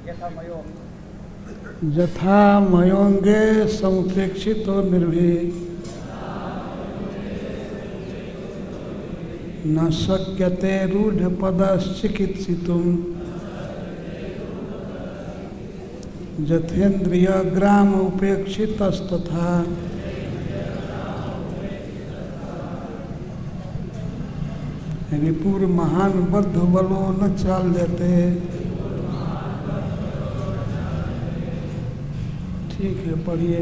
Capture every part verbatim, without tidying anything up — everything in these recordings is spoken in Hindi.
यथा मयोंगे समुपेक्षितो निर्भीक न शक्यते रूढ़ पदश्चिकित्सितुम यथेन्द्रिय ग्राम उपेक्षितस्तथा रिपुर महान बद्ध बलो न चाल देते। ठीक है, पढ़िए।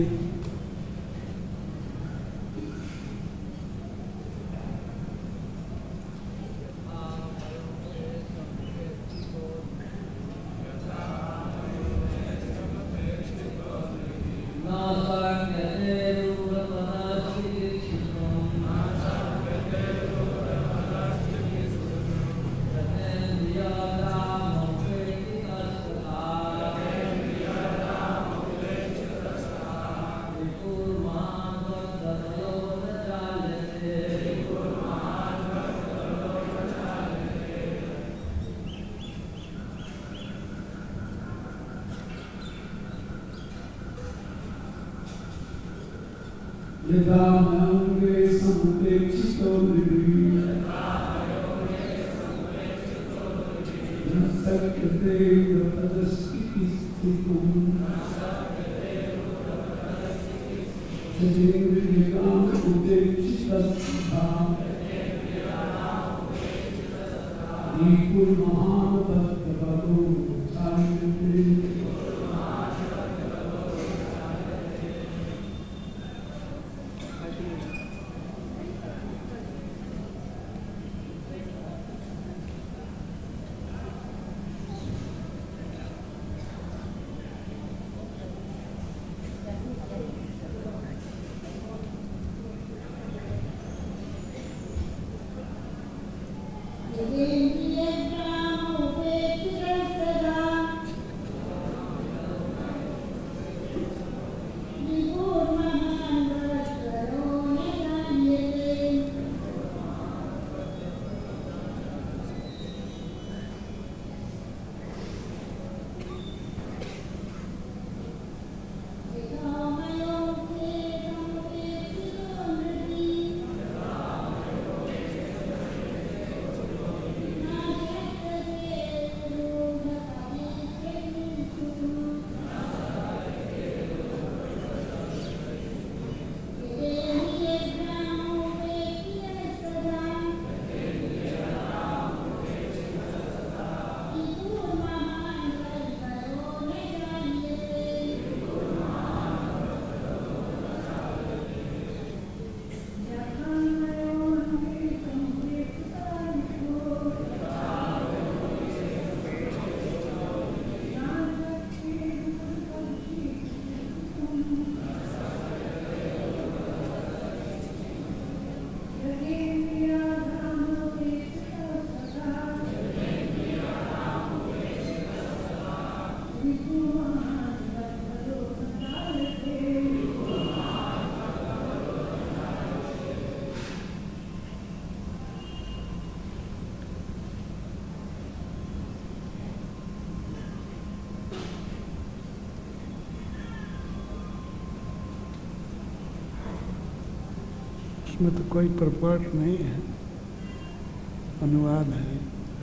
इसमें तो कोई प्रपट नहीं है, अनुवाद है।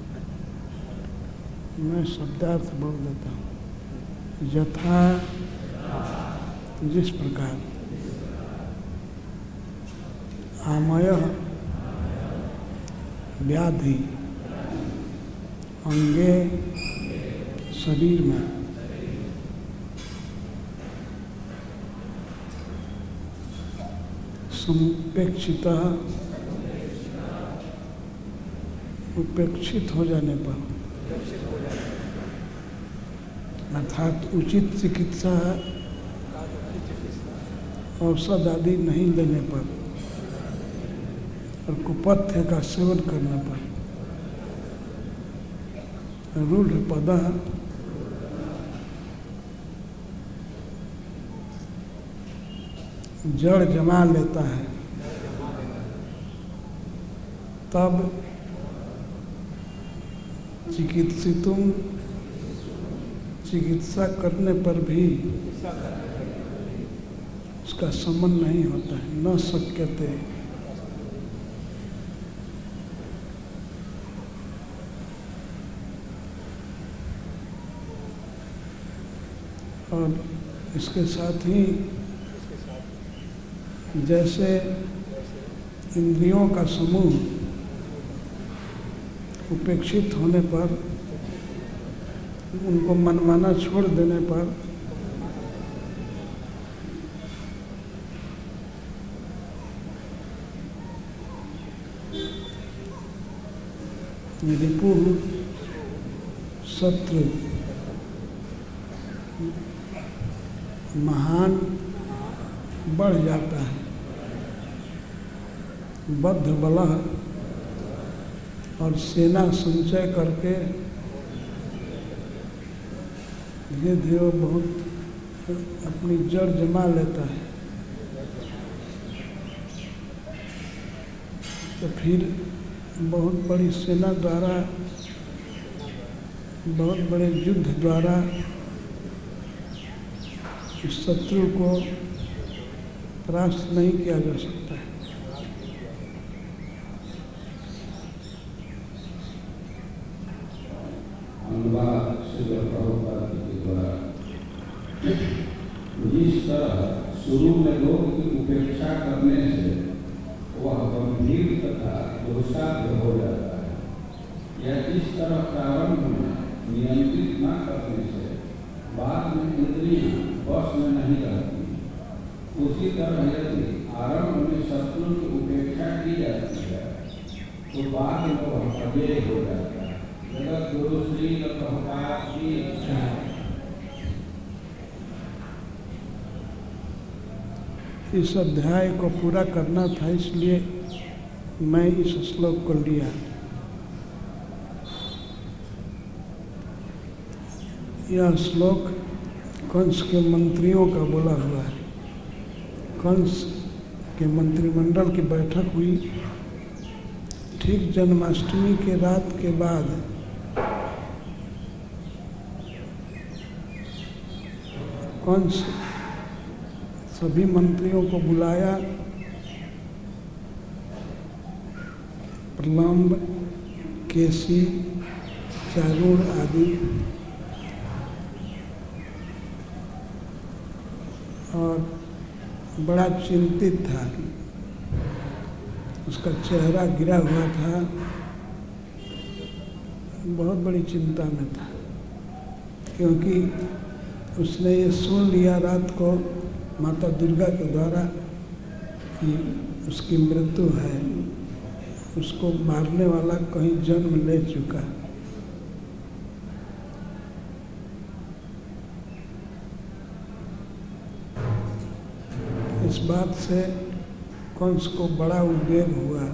मैं शब्दार्थ बोल देता हूँ। यथा, जिस प्रकार, आमय व्याधि अंगे शरीर में समुपेक्षित उपेक्षित हो जाने पर अर्थात उचित चिकित्सा औषध आदि नहीं लेने पर और कुपथ्य का सेवन करने पर रूढ़ पद जड़ जमा लेता है, तब चिकित्सितुम चिकित्सा करने पर भी उसका शमन नहीं होता है, न शक्यते। और इसके साथ ही जैसे इंद्रियों का समूह उपेक्षित होने पर, उनको मनमाना छोड़ देने पर रिपु शत्रु महान बढ़ जाता है। बद्ध बला और सेना संचय करके धीरे धीरे बहुत अपनी जड़ जमा लेता है। तो फिर बहुत बड़ी सेना द्वारा, बहुत बड़े युद्ध द्वारा इस शत्रु को परास्त नहीं किया जा सकता है। जिस तरह शुरू में लोग की उपेक्षा करने से वह गंभीर तथा दोषाढ्य हो जाता है, या इस तरह प्रारंभ में नियंत्रित न करने से बाद में इंद्रियां वश में नहीं रहती, उसी तरह यदि आरंभ में शत्रु की उपेक्षा की जाती है तो बाद में वह अव्यय हो जाता है। जगत गुरु श्री प्रभुपाद की इच्छा। इस अध्याय को पूरा करना था, इसलिए मैं इस श्लोक को लिया। यह श्लोक कंस के मंत्रियों का बोला हुआ है। कंस के मंत्रिमंडल की बैठक हुई ठीक जन्माष्टमी के रात के बाद। कंस सभी मंत्रियों को बुलाया, प्रलंब, केसी, चारूण आदि, और बड़ा चिंतित था। उसका चेहरा गिरा हुआ था, बहुत बड़ी चिंता में था, क्योंकि उसने ये सुन लिया रात को माता दुर्गा के द्वारा कि उसकी मृत्यु है, उसको मारने वाला कहीं जन्म ले चुका। इस बात से कंस को बड़ा उद्वेग हुआ।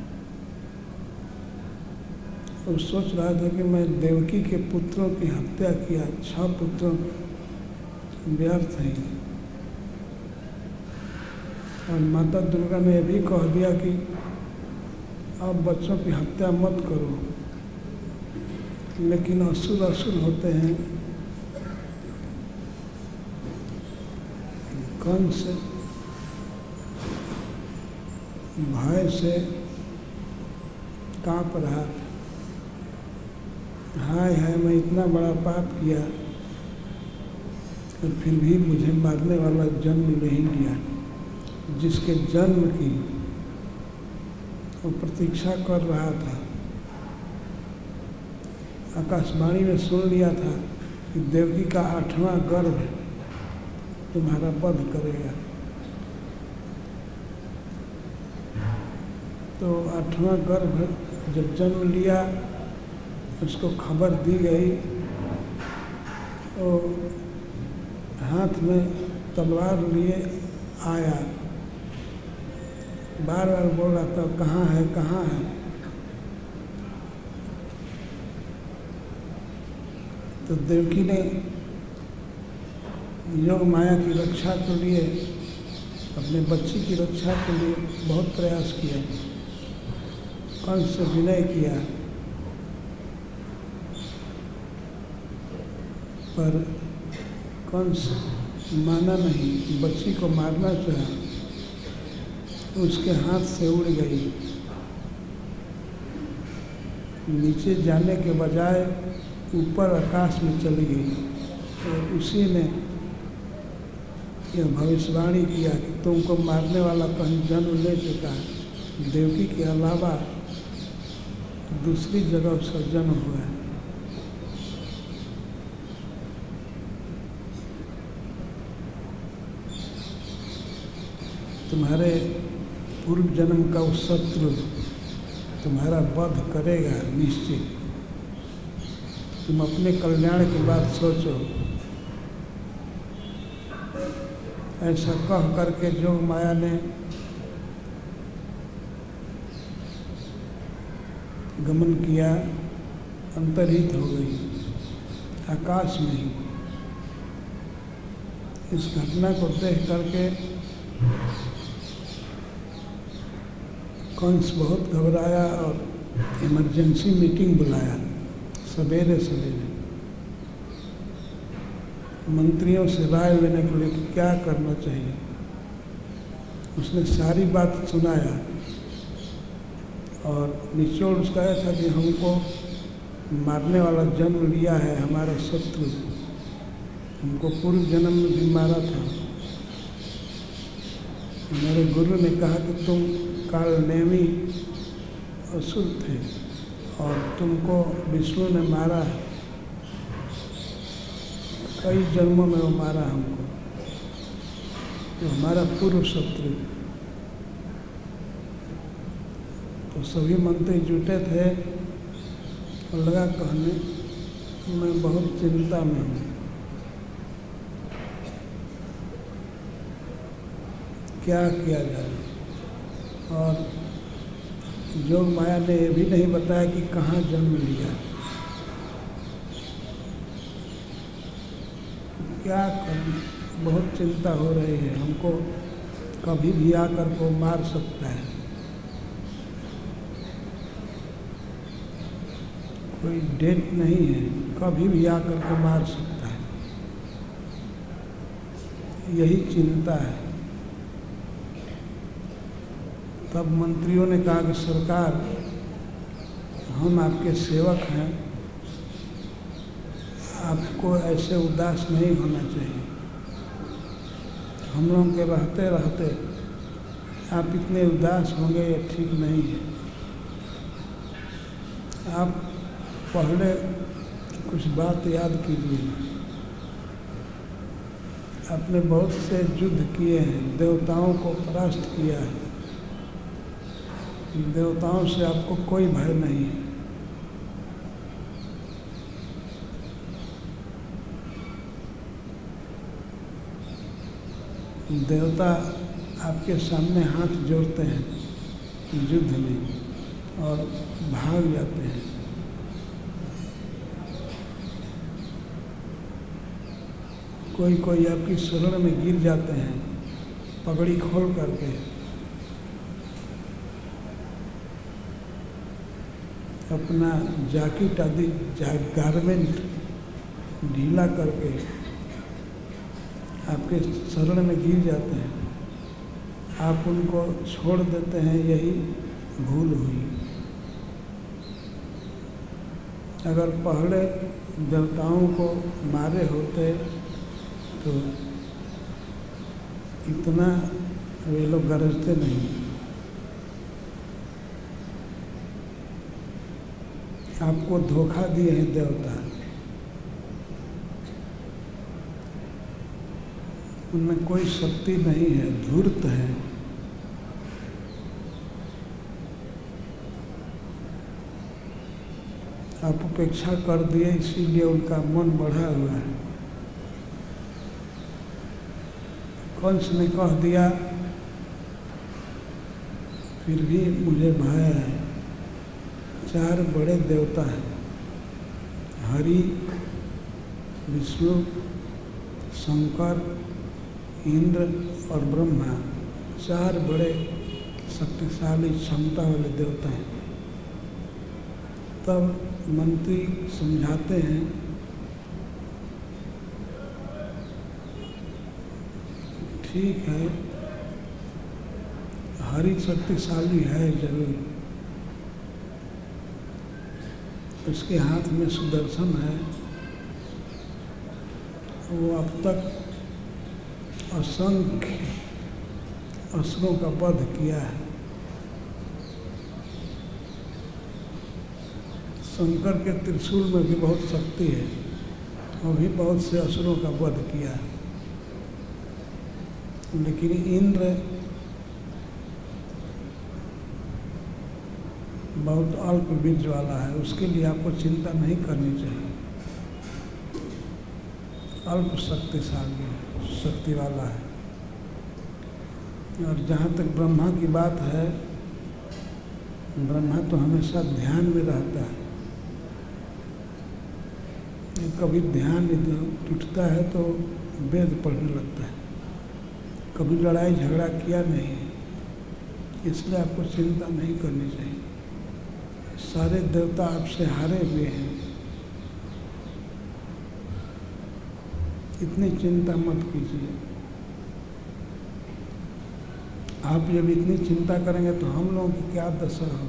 वो सोच रहा था कि मैं देवकी के पुत्रों की हत्या किया, छह पुत्रों व्यर्थ हैं। और माता दुर्गा ने यह भी कह दिया कि अब बच्चों की हत्या मत करो, लेकिन असुर असुर होते हैं। कंस भय से कांप रहा। हाय हाय, मैं इतना बड़ा पाप किया और फिर भी मुझे मारने वाला जन्म नहीं लिया। जिसके जन्म की वो प्रतीक्षा कर रहा था, आकाशवाणी में सुन लिया था कि देवकी का आठवां गर्भ तुम्हारा वध करेगा। तो आठवां गर्भ जब जन्म लिया, उसको खबर दी गई, और हाथ में तलवार लिए आया, बार बार बोल रहा था कहाँ है कहाँ है। तो देवकी ने योग माया की रक्षा के लिए, अपने बच्ची की रक्षा के लिए बहुत प्रयास किया, कंस से विनय किया, पर कंस माना नहीं, बच्ची को मारना चाहा, उसके हाथ से उड़ गई, नीचे जाने के बजाय ऊपर आकाश में चली गई। और उसी ने यह भविष्यवाणी किया कि तुमको मारने वाला कहीं जन्म ले चुका है, देवकी के अलावा दूसरी जगह उसका जन्म हुआ है। तुम्हारे पूर्व जन्म का वो शत्रु तुम्हारा वध करेगा निश्चित। तुम अपने कल्याण की बात सोचो। ऐसा कह करके जोग माया ने गमन किया, अंतर्हित हो गई आकाश में ही। इस घटना को देख करके कंस बहुत घबराया और इमरजेंसी मीटिंग बुलाया सवेरे सवेरे, मंत्रियों से राय लेने के लिए कि क्या करना चाहिए। उसने सारी बात सुनाया और निचोड़ उसका यह था कि हमको मारने वाला जन्म लिया है हमारा शत्रु, हमको पूर्व जन्म में भी मारा था। मेरे गुरु ने कहा कि तुम कालनेमी असुर थे और तुमको विष्णु ने मारा है, कई जन्मों में वो मारा हमको, तो हमारा पूर्व शत्रु। तो सभी मंत्री जुटे थे और लगा कहने मैं बहुत चिंता में हूँ, क्या किया जाए। और जोग माया ने यह भी नहीं बताया कि कहाँ जन्म लिया, क्या करूं, बहुत चिंता हो रही है, हमको कभी भी आकर को मार सकता है, कोई डेट नहीं है, कभी भी आकर को मार सकता है, यही चिंता है। तब मंत्रियों ने कहा कि सरकार हम आपके सेवक हैं, आपको ऐसे उदास नहीं होना चाहिए। हम लोगों के रहते रहते आप इतने उदास होंगे ये ठीक नहीं है। आप पहले कुछ बात याद कीजिए, आपने बहुत से युद्ध किए हैं, देवताओं को परास्त किया है, देवताओं से आपको कोई भय नहीं है। देवता आपके सामने हाथ जोड़ते हैं युद्ध में और भाग जाते हैं। कोई कोई आपकी शरण में गिर जाते हैं पगड़ी खोल करके, अपना जैकेट आदि गारमेंट ढीला करके आपके शरण में गिर जाते हैं, आप उनको छोड़ देते हैं, यही भूल हुई। अगर पहले देवताओं को मारे होते तो इतना वे लोग गरजते नहीं। आपको धोखा दिए हैं देवता, उनमें कोई शक्ति नहीं है, धूर्त है। आप उपेक्षा कर दिए इसीलिए उनका मन बढ़ा हुआ है। कंस ने कह दिया फिर भी मुझे भय है। चार बड़े देवता हैं, हरि, विष्णु, शंकर, इंद्र और ब्रह्मा, चार बड़े शक्तिशाली क्षमता वाले देवता हैं। तब मंत्री समझाते हैं ठीक है, हरि शक्तिशाली है जरूर, उसके हाथ में सुदर्शन है, वो अब तक असंख्य असुरों का वध किया है। शंकर के त्रिशूल में भी बहुत शक्ति है, वो भी बहुत से असुरों का वध किया है। लेकिन इंद्र बहुत अल्प बीज वाला है, उसके लिए आपको चिंता नहीं करनी चाहिए। अल्प शक्तिशाली शक्ति वाला है। और जहाँ तक ब्रह्मा की बात है, ब्रह्मा तो हमेशा ध्यान में रहता है। कभी ध्यान टूटता है तो वेद पढ़ने लगता है, कभी लड़ाई झगड़ा किया नहीं, इसलिए आपको चिंता नहीं करनी चाहिए। सारे देवता आपसे हारे हुए हैं, इतनी चिंता मत कीजिए। आप जब इतनी चिंता करेंगे तो हम लोगों की क्या दशा हो।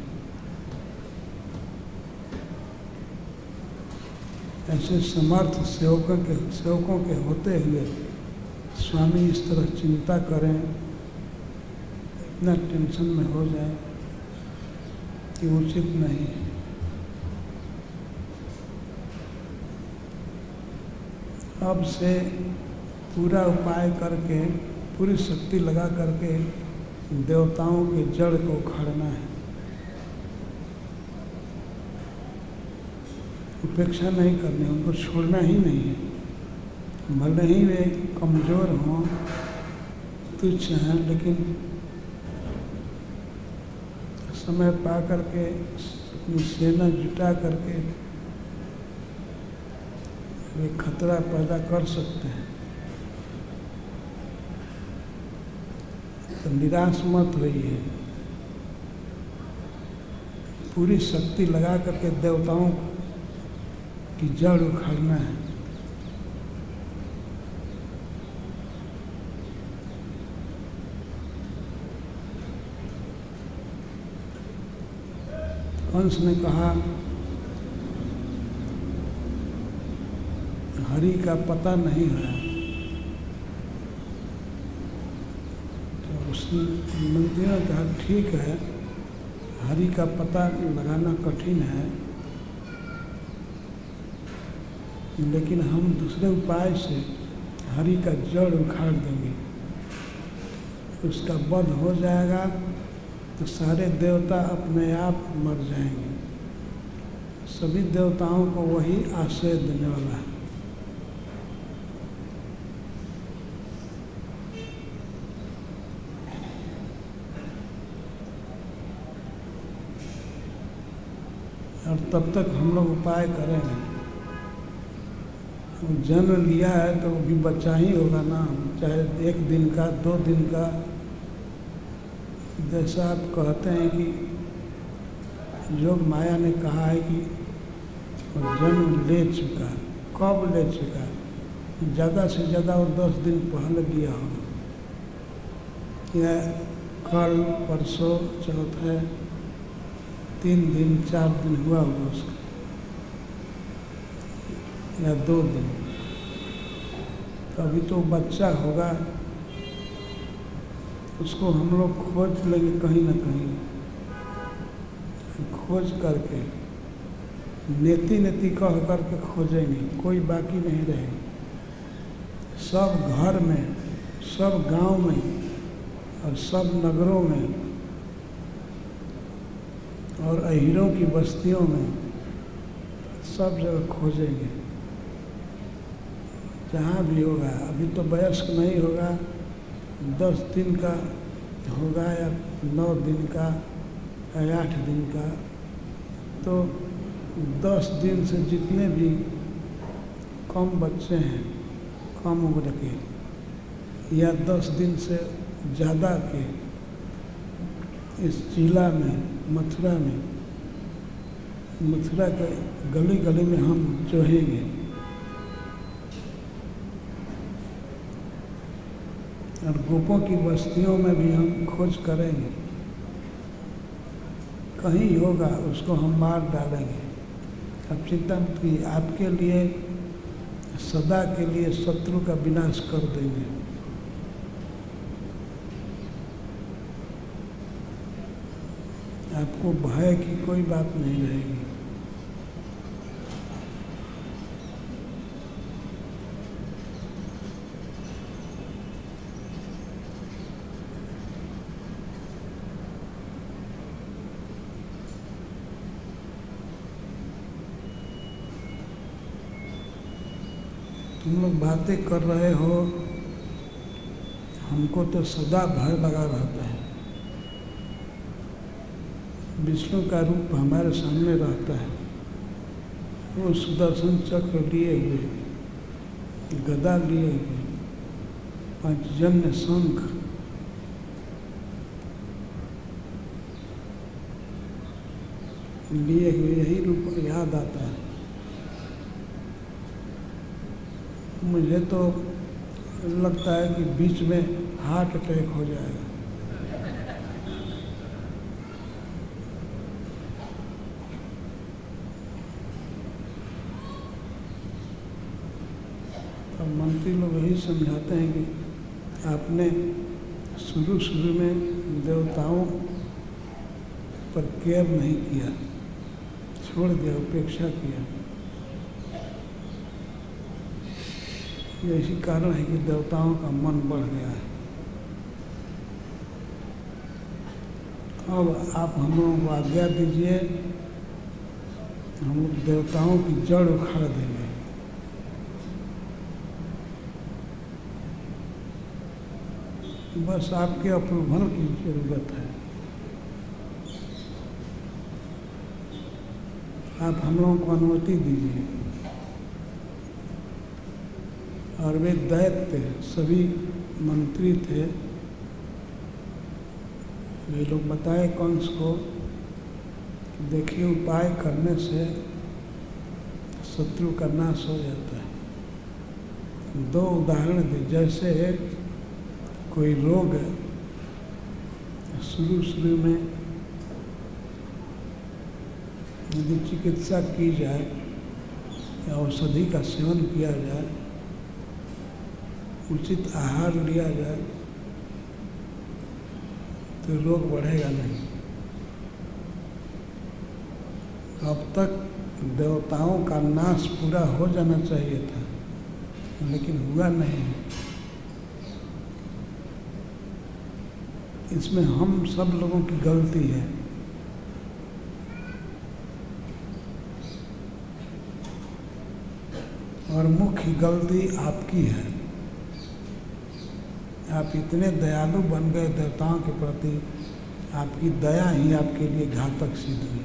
ऐसे समर्थ सेवकों के सेवकों के होते हुए स्वामी इस तरह चिंता करें, इतना टेंशन में हो जाए कि उचित नहीं है। अब से पूरा उपाय करके, पूरी शक्ति लगा करके देवताओं के जड़ को उखाड़ना है। उपेक्षा नहीं करनी, उनको छोड़ना ही नहीं है। भले ही वे कमज़ोर हों, तुच्छ हैं, लेकिन समय पा करके अपनी सेना जुटा करके वे खतरा पैदा कर सकते हैं। तो निराश मत होइए, पूरी शक्ति लगा करके देवताओं की जड़ उखाड़ना है। कंस ने कहा, हरि का पता नहीं है। तो उसने मंत्री ने कहा, ठीक है, हरि का पता लगाना कठिन है, लेकिन हम दूसरे उपाय से हरि का जड़ उखाड़ देंगे। उसका वध हो जाएगा तो सारे देवता अपने आप मर जाएंगे। सभी देवताओं को वही आश्रय देने वाला है। और तब तक हम लोग उपाय करेंगे। जन्म लिया है तो भी बच्चा ही होगा ना, चाहे एक दिन का, दो दिन का। जैसा आप कहते हैं कि योग माया ने कहा है कि जन्म ले चुका, कब ले चुका, ज़्यादा से ज़्यादा वो दस दिन पहले लिया होगा, या कल परसों चौथा तीन दिन चार दिन हुआ होगा उसका, या दो दिन। तो अभी तो बच्चा होगा, उसको हम लोग खोज लेंगे कहीं ना कहीं, खोज करके नेति नेति कह करके खोजेंगे, कोई बाकी नहीं रहेगा। सब घर में, सब गांव में और सब नगरों में और अहीरों की बस्तियों में सब जगह खोजेंगे, जहाँ भी होगा। अभी तो वयस्क नहीं होगा, दस दिन का होगा या नौ दिन का या आठ दिन का, तो दस दिन से जितने भी कम बच्चे हैं, कम उम्र के, या दस दिन से ज़्यादा के, इस जिला में, मथुरा में, मथुरा के गली गली में हम जोहेंगे। और गोपों की बस्तियों में भी हम खोज करेंगे, कहीं होगा उसको हम मार डालेंगे। अब चिंता मत कीजिए, आपके लिए सदा के लिए शत्रु का विनाश कर देंगे। आपको भय की कोई बात नहीं रहेगी। तुम लोग बातें कर रहे हो, हमको तो सदा भय लगा रहता है। विष्णु का रूप हमारे सामने रहता है, वो सुदर्शन चक्र लिए हुए, गदा लिए हुए, पंचजन्य शंख, लिए हुए, यही रूप याद आता है। मुझे तो लगता है कि बीच में हार्ट अटैक हो जाएगा। तो मंत्री लोग यही समझाते हैं कि आपने शुरू शुरू में देवताओं पर केयर नहीं किया, छोड़ दिया, उपेक्षा किया। यही कारण है कि देवताओं का मन बढ़ गया है। अब आप हम लोगों को आज्ञा दीजिए, हम लोग देवताओं की जड़ उखाड़ देंगे। बस आपके अप्रूवल की जरूरत है। आप हम लोगों को अनुमति दीजिए। और वे दैत्य सभी मंत्री थे, वे लोग बताए कंस को, देखिए उपाय करने से शत्रु का नाश हो जाता है। दो उदाहरण दे, जैसे कोई रोग शुरू शुरू में यदि चिकित्सा की जाए या औषधि का सेवन किया जाए, उचित आहार लिया जाए, तो रोग बढ़ेगा नहीं। अब तक देवताओं का नाश पूरा हो जाना चाहिए था, लेकिन हुआ नहीं। इसमें हम सब लोगों की गलती है। और मुख्य गलती आपकी है। आप इतने दयालु बन गए देवताओं के प्रति, आपकी दया ही आपके लिए घातक सिद्ध हुई।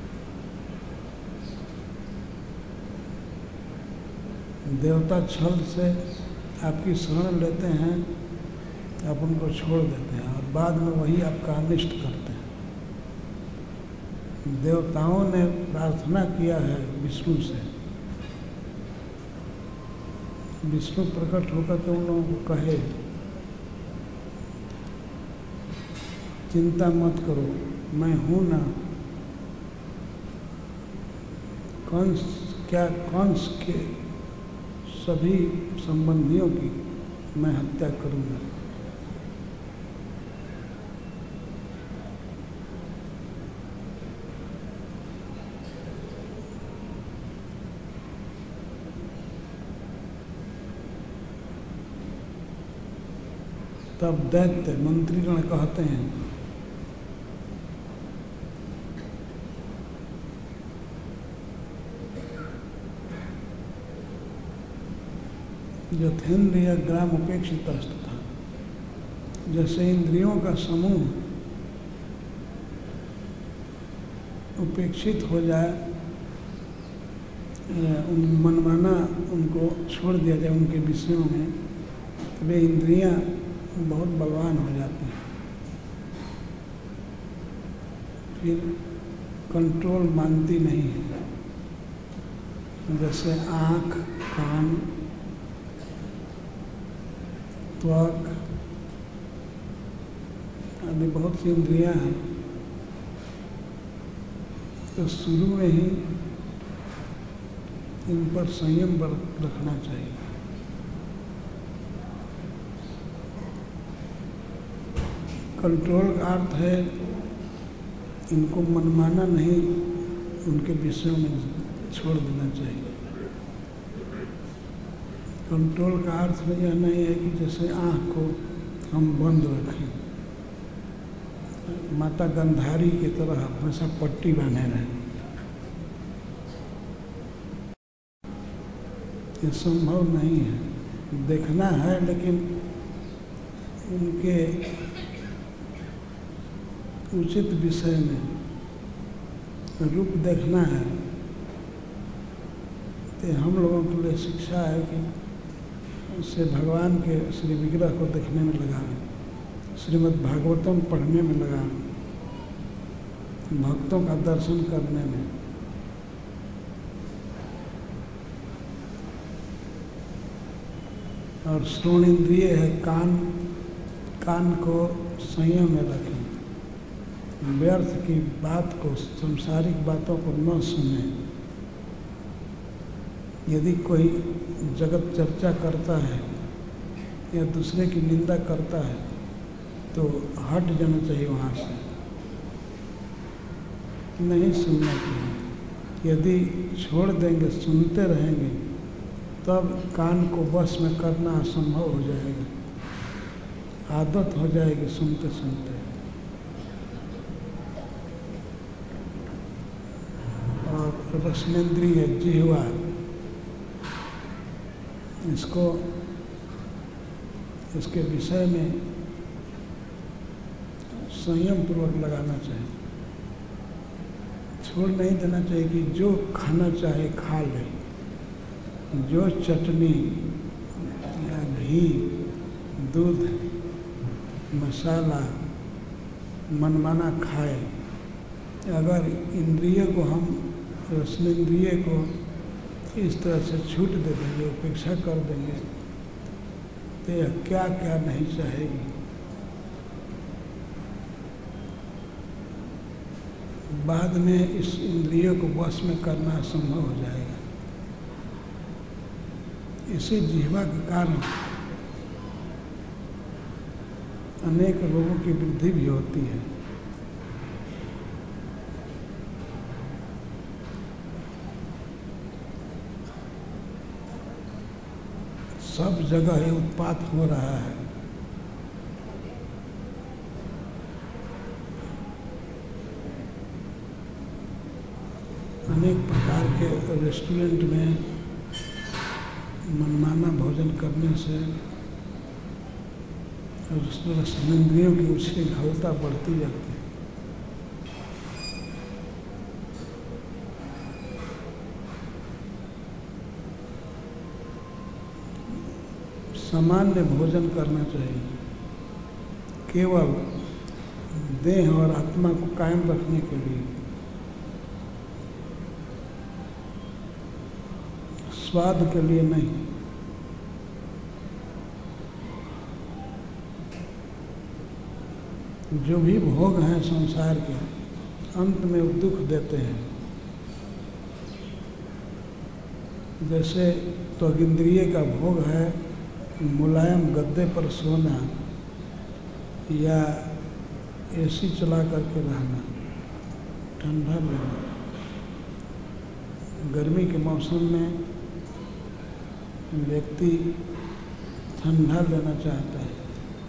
देवता छल से आपकी शरण लेते हैं, आप उनको छोड़ देते हैं और बाद में वही आपका अनिष्ट करते हैं। देवताओं ने प्रार्थना किया है विष्णु से, विष्णु प्रकट होकर के उन लोगों को कहे, चिंता मत करो, मैं हूँ ना। कंस क्या कंस के सभी संबंधियों की मैं हत्या करूँगा। तब दैत्य मंत्रीगण कहते हैं, यथेन्द्रिय ग्राम उपेक्षित था। जैसे इंद्रियों का समूह उपेक्षित हो जाए, उन मनमाना उनको छोड़ दिया जाए उनके विषयों में, तो वे इंद्रियां बहुत बलवान हो जाती हैं। फिर कंट्रोल मानती नहीं है। जैसे आँख, कान, त्वक, आदि बहुत सी इंद्रियां हैं, तो शुरू में ही इन पर संयम बरत रखना चाहिए। कंट्रोल का अर्थ है इनको मनमाना नहीं उनके विषयों में छोड़ देना चाहिए। कंट्रोल का अर्थ में यह नहीं है कि जैसे आँख को हम बंद रखें, माता गंधारी की तरह हमेशा पट्टी बांधे रहें, ये संभव नहीं है। देखना है लेकिन उनके उचित विषय में रूप देखना है। तो हम लोगों के लिए शिक्षा है कि उससे भगवान के श्री विग्रह को देखने में लगाएं, श्रीमद् भागवतम पढ़ने में लगाएं, भक्तों का दर्शन करने में। और श्रवण इंद्रिय है कान, कान को संयम में रखें, व्यर्थ की बात को, सांसारिक बातों को न सुने। यदि कोई जगत चर्चा करता है या दूसरे की निंदा करता है तो हट जाना चाहिए वहाँ से, नहीं सुनना चाहिए। यदि छोड़ देंगे, सुनते रहेंगे, तब कान को वश में करना असंभव हो जाएगा, आदत हो जाएगी सुनते सुनते। और रसनेन्द्रिय जिह्वा, इसको इसके विषय में संयम पूर्वक लगाना चाहिए। छोड़ नहीं देना चाहिए कि जो खाना चाहे खा ले, जो चटनी या घी, दूध, मसाला मनमाना खाए। अगर इंद्रिय को हम, रसनेन्द्रिय को इस तरह से छूट दे देंगे, उपेक्षा कर देंगे, तो यह क्या क्या नहीं चाहेगी। बाद में इस इंद्रियों को वश में करना असंभव हो जाएगा। इसी जिह्वा के कारण अनेक रोगों की वृद्धि भी होती है। सब जगह ये उत्पात हो रहा है। अनेक प्रकार के रेस्टोरेंट में मनमाना भोजन करने से रसनेन्द्रियों की उच्छृंखलता बढ़ती जाती है। सामान्य भोजन करना चाहिए, केवल देह और आत्मा को कायम रखने के लिए, स्वाद के लिए नहीं। जो भी भोग हैं संसार के, अंत में वो दुख देते हैं। जैसे त्वगिंद्रिय का भोग है मुलायम गद्दे पर सोना या एसी चला करके रहना, ठंडा लेना। गर्मी के मौसम में व्यक्ति ठंडा लेना चाहता है,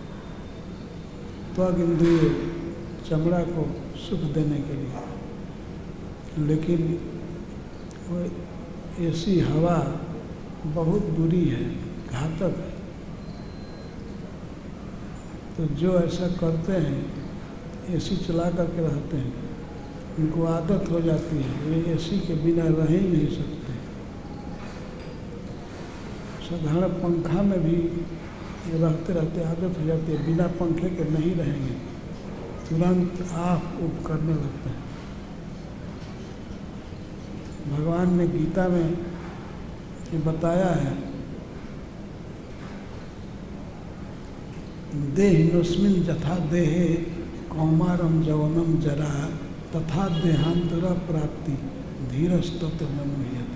त्वग इंद्रिय चमड़ा को सुख देने के लिए। लेकिन वो ऐसी हवा बहुत बुरी है, घातक है। तो जो ऐसा करते हैं, एसी चला करके रहते हैं, उनको आदत हो जाती है, वे एसी के बिना रह ही नहीं सकते। साधारण पंखा में भी रहते रहते आदत हो जाती है, बिना पंखे के नहीं रहेंगे, तुरंत आँख उब करने लगता है। भगवान ने गीता में ये बताया है, देहिनोस्मिन् यथा देहे कौमारम जवनम जरा तथा देहांतरा प्राप्ति धीरस्तत्व न मुह्यते।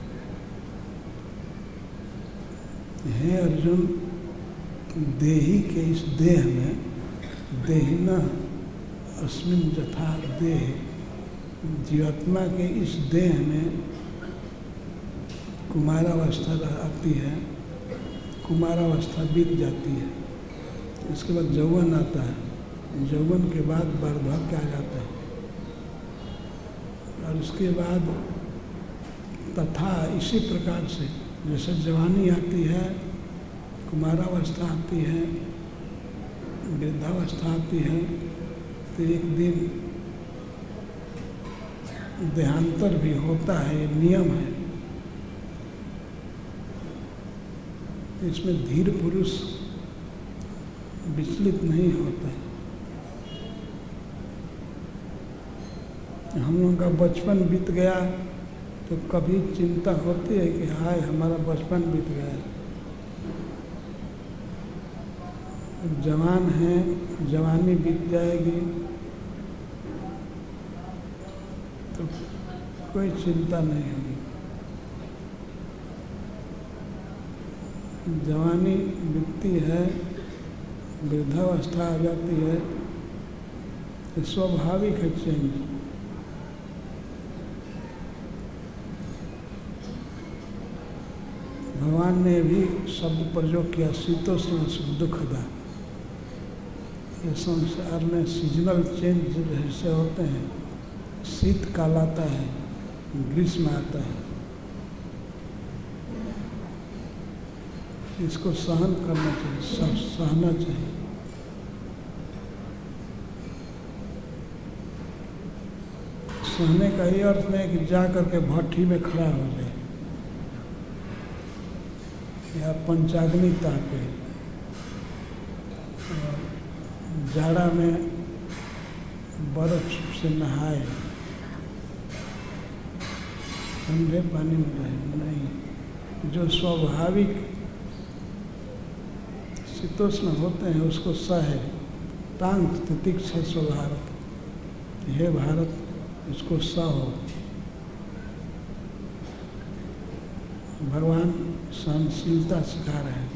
हे अर्जुन, देही के इस देह में, देहिना अस्मिन यथा देह, जीवात्मा के इस देह में कुमारावस्था आती है, कुमारावस्था बीत जाती है, इसके बाद यौवन आता है, यौवन के बाद वार्धक्य आ जाता है, और उसके बाद तथा इसी प्रकार से जैसे जवानी आती है, कुमारावस्था आती है, वृद्धावस्था आती है, तो एक दिन देहांतर भी होता है, ये नियम है। इसमें धीर पुरुष विचलित नहीं होता है। हम लोगों का बचपन बीत गया तो कभी चिंता होती है कि हाय हमारा बचपन बीत गया। जवान है, जवानी बीत जाएगी तो कोई चिंता नहीं होगी। जवानी बीतती है, वृद्धावस्था आ जाती है, तो स्वाभाविक है चेंज। भगवान ने भी शब्द प्रयोग किया, शीतोष्ण सुख दुखदा। ये संसार में सीजनल चेंज जैसे होते हैं, शीत काल आता है, ग्रीष्म आता है, इसको सहन करना चाहिए, सब सहना चाहिए। सहने का ये अर्थ नहीं कि जा करके भट्ठी में खड़ा हो जाए या पंचाग्नि तापे, जाड़ा में बर्फ से नहाए, ठंडे पानी में रहे, नहीं। जो स्वाभाविक शीतोष्ण होते हैं उसको सहे। तांग तितिक्षा स्व भारत, हे भारत इसको सहो। भगवान सहनशीलता सिखा रहे हैं।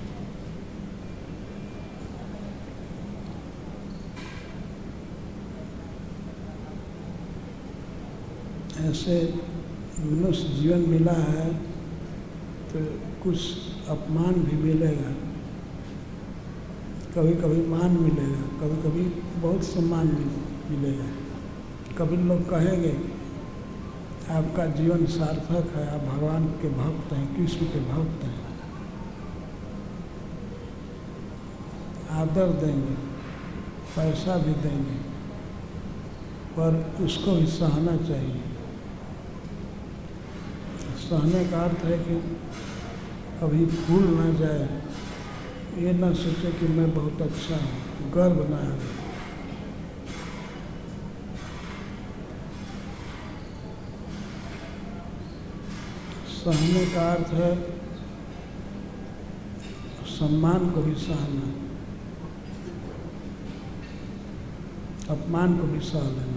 ऐसे मनुष्य जीवन मिला है तो कुछ अपमान भी मिलेगा, कभी कभी मान मिलेगा, कभी कभी बहुत सम्मान मिलेगा। कभी लोग कहेंगे आपका जीवन सार्थक है, आप भगवान के भक्त हैं, कृष्ण के भक्त हैं, आदर देंगे, पैसा भी देंगे, पर उसको भी सहना चाहिए। सहने का अर्थ है कि कभी भूल ना जाए, ये ना सोचे कि मैं बहुत अच्छा हूँ, गर्व ना आए। सहने का अर्थ है सम्मान को भी सहना, अपमान को भी सह लेना।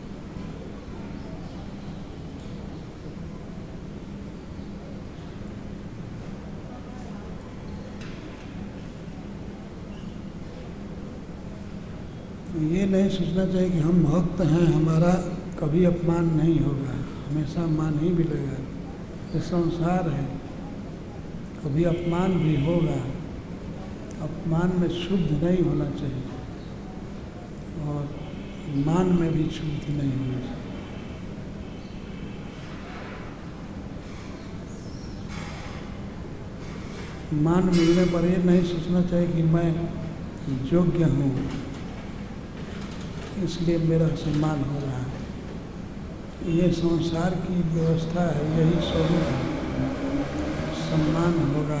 ये नहीं सोचना चाहिए कि हम भक्त हैं, हमारा कभी अपमान नहीं होगा, हमेशा मान ही मिलेगा। ये संसार है, कभी अपमान भी होगा। अपमान में शुद्ध नहीं होना चाहिए और मान में भी शुद्ध नहीं होना चाहिए। मान मिलने पर ये नहीं सोचना चाहिए कि मैं योग्य हूँ इसलिए मेरा सम्मान हो रहा है। ये संसार की व्यवस्था है, यही स्वरूप है। सम्मान होगा,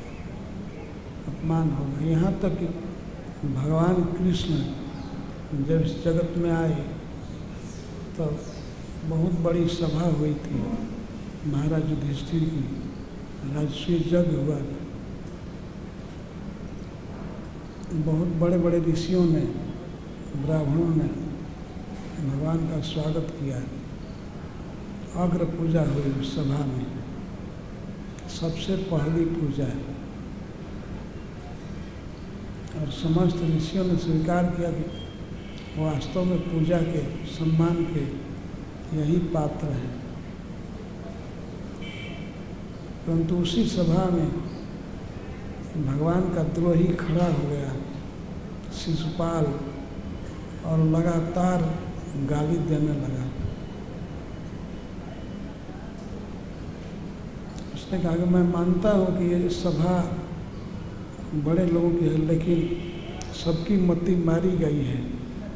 अपमान होगा। यहाँ तक कि भगवान कृष्ण जब इस जगत में आए तो बहुत बड़ी सभा हुई थी महाराज युधिष्ठिर की, राजसूय यज्ञ हुआ था। बहुत बड़े बड़े ऋषियों ने ब्राह्मणों ने भगवान का स्वागत किया। अग्र पूजा हुई उस सभा में, सबसे पहली पूजा, और समस्त ऋषियों ने स्वीकार किया कि वास्तव में पूजा के सम्मान के यही पात्र हैं। परंतु उसी सभा में भगवान का द्रोही खड़ा हो गया, शिशुपाल, और लगातार गाली देने लगा। उसने कहा कि मैं मानता हूँ कि ये सभा बड़े लोगों की है, लेकिन सबकी मति मारी गई है,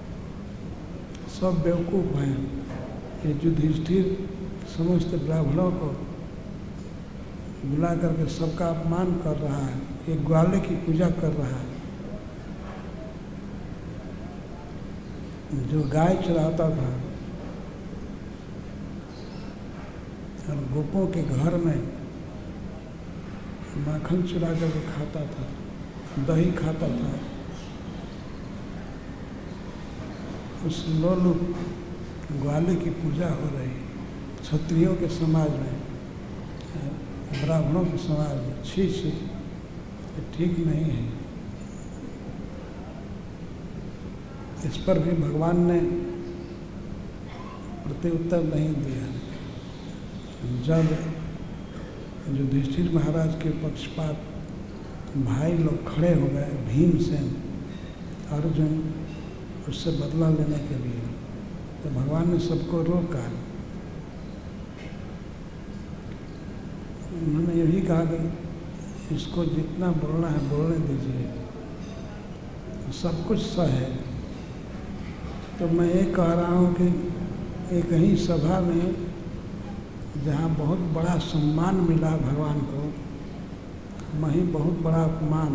सब बेवकूफ़ हैं। ये युधिष्ठिर समस्त ब्राह्मणों को बुला करके सबका अपमान कर रहा है, ये ग्वाले की पूजा कर रहा है। जो गाय चराता था और गोपों के घर में माखन चुरा करके खाता था, दही खाता था, उस लोलुप ग्वाले की पूजा हो रही क्षत्रियों के समाज में, ब्राह्मणों के समाज में। छी छी, ये ठीक नहीं है। इस पर भी भगवान ने प्रत्युत्तर नहीं दिया। जब युधिष्ठिर महाराज के पक्षपात भाई लोग खड़े हो गए, भीमसेन, अर्जुन, उससे बदला लेने के लिए, तो भगवान ने सबको रोका। उन्होंने यही कहा कि इसको जितना बोलना है बोलने दीजिए, सब कुछ सहे। तो मैं ये कह रहा हूँ कि एक ही सभा में जहाँ बहुत बड़ा सम्मान मिला भगवान को, वहीं बहुत बड़ा अपमान।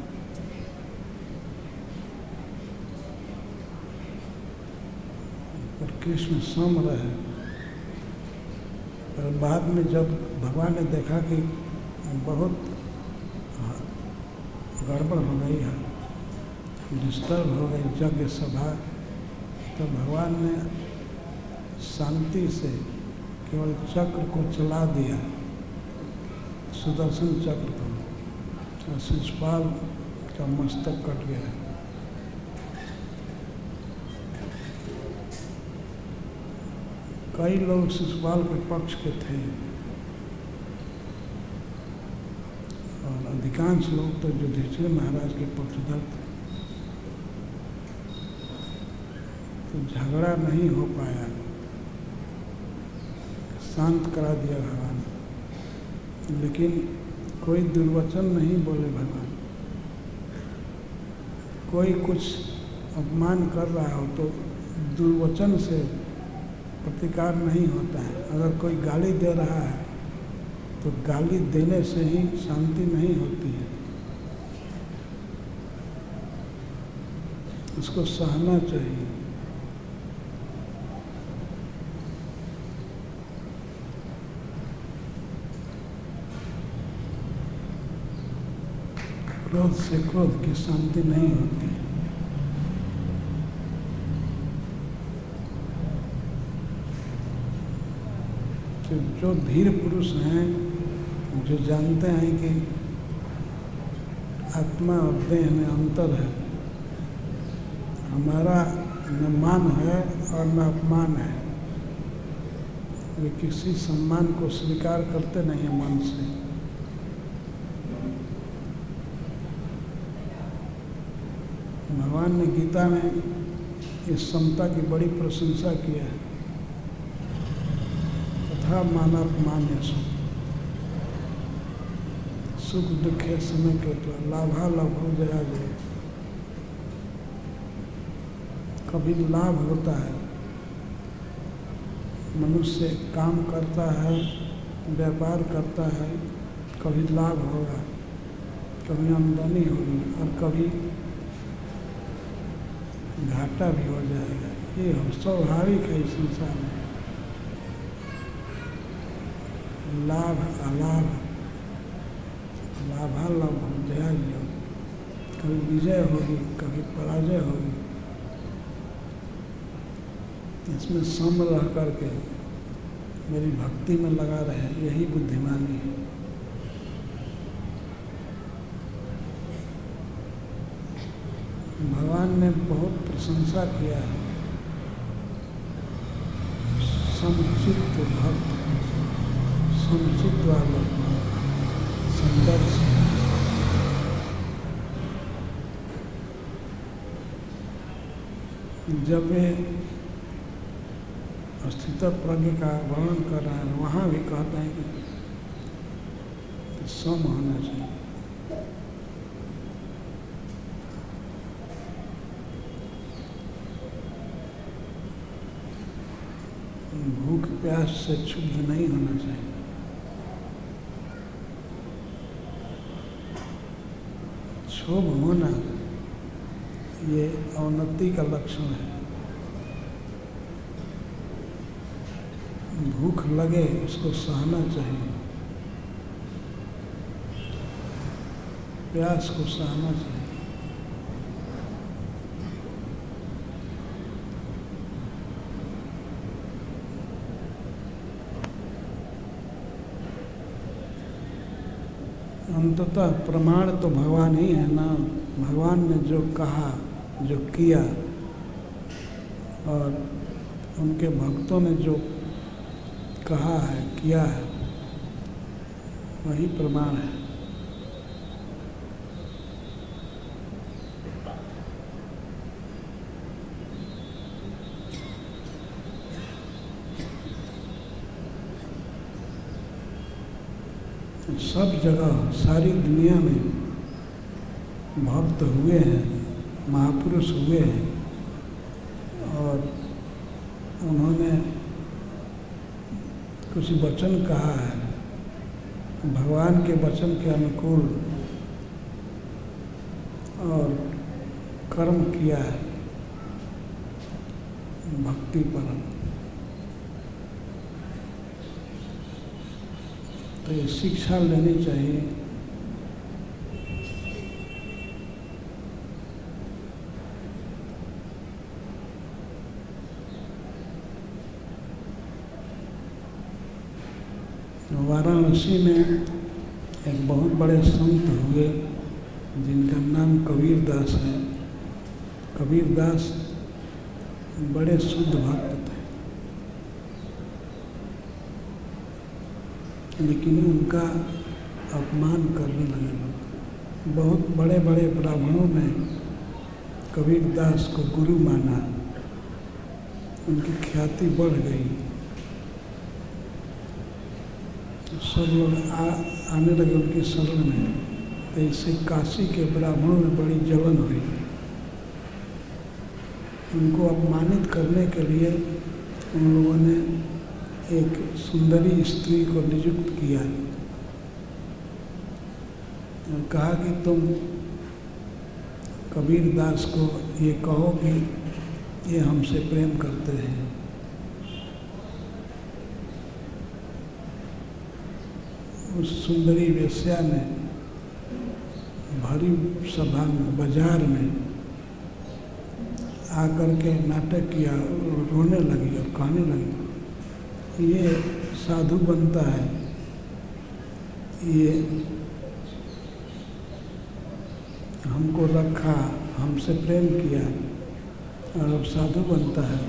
और कृष्ण सम रहे। और बाद में जब भगवान ने देखा कि बहुत गड़बड़ हो गई है, डिस्टर्ब हो गई यज्ञ सभा, तो भगवान ने शांति से केवल चक्र को चला दिया, सुदर्शन चक्र को, और शिशुपाल का मस्तक कट गया। कई लोग शिशुपाल के पक्ष के थे और अधिकांश लोग तो युधिष्ठिर महाराज के पक्षधर थे। तो झगड़ा नहीं हो पाया, शांत करा दिया भगवान। लेकिन कोई दुर्वचन नहीं बोले भगवान। कोई कुछ अपमान कर रहा हो तो दुर्वचन से प्रतिकार नहीं होता है। अगर कोई गाली दे रहा है तो गाली देने से ही शांति नहीं होती है, उसको सहना चाहिए। क्रोध से क्रोध की शांति नहीं होती। तो जो धीर पुरुष हैं, जो जानते हैं कि आत्मा और देह में अंतर है, हमारा न मान है और न अपमान है, वे किसी सम्मान को स्वीकार करते नहीं हैं मन से। भगवान ने गीता में इस समता की बड़ी प्रशंसा की है। तथा मानापमान्य सुख, सुख दुखे समय के तो लाभा लाभो जया जय। कभी लाभ होता है, मनुष्य काम करता है, व्यापार करता है, कभी लाभ होगा, कभी आमदनी होगी और कभी घाटा भी हो जाएगा। ये स्वाभाविक है इस संसार में। लाभ अलाभ, लाभालाभ हो, जया जय, कभी विजय होगी, कभी पराजय होगी। इसमें सम रह करके मेरी भक्ति में लगा रहे, यही बुद्धिमानी है। भगवान ने बहुत प्रशंसा किया है समचित्त भक्त, समचित्त वाले संदर्भ से। जब वे स्थित प्रज्ञ का वर्णन कर रहे हैं, वहाँ भी कहते हैं कि सम होना चाहिए। भूख प्यास से क्षुब्ध नहीं होना चाहिए। क्षोभ होना ये अवनति का लक्षण है। भूख लगे उसको सहना चाहिए, प्यास को सहना चाहिए। अंततः प्रमाण तो भगवान ही है ना। भगवान ने जो कहा, जो किया, और उनके भक्तों ने जो कहा है, किया है, वही प्रमाण है। सब जगह, सारी दुनिया में भक्त हुए हैं, महापुरुष हुए हैं, और उन्होंने कुछ वचन कहा है, भगवान के वचन के अनुकूल, और कर्म किया है भक्ति परम। तो ये शिक्षा लेनी चाहिए। वाराणसी में एक बहुत बड़े संत हुए जिनका नाम कबीर दास है। कबीर दास बड़े शुद्ध भक्त थे, लेकिन उनका अपमान करने लगे लोग। बहुत बड़े बड़े ब्राह्मणों ने कबीर दास को गुरु माना, उनकी ख्याति बढ़ गई। सब लोग आ, आने लगे उनकी शरण में। तो इससे काशी के ब्राह्मणों में बड़ी जलन हुई। उनको अपमानित करने के लिए उन लोगों ने एक सुंदरी स्त्री को नियुक्त किया और कहा कि तुम कबीर दास को ये कहो कि ये हमसे प्रेम करते हैं। उस सुंदरी वेश्या ने भरी सभा में, बाजार में आकर के नाटक किया, रोने लगी और कहने लगी, ये साधु बनता है, ये हमको रखा, हमसे प्रेम किया और अब साधु बनता है।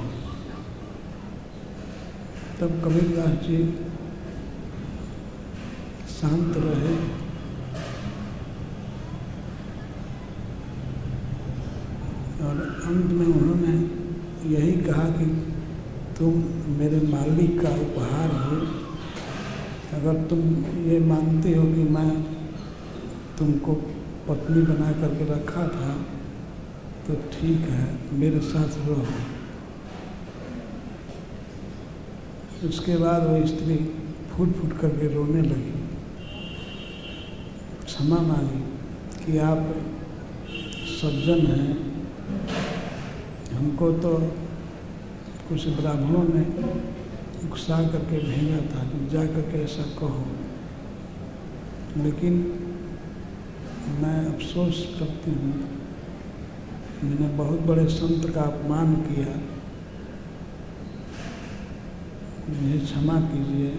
तब कबीरदास जी शांत रहे और अंत में उन्होंने यही कहा कि तुम मेरे मालिक का उपहार हो। अगर तुम ये मानते हो कि मैं तुमको पत्नी बना करके रखा था तो ठीक है, मेरे साथ रहो। उसके बाद वो स्त्री फूट फूट करके रोने लगी, क्षमा मांगी कि आप सज्जन हैं, हमको तो कुछ ब्राह्मणों ने उकसा करके भेजा था कि जा करके ऐसा कहो, लेकिन मैं अफसोस करती हूँ, मैंने बहुत बड़े संत का अपमान किया मुझे क्षमा कीजिए।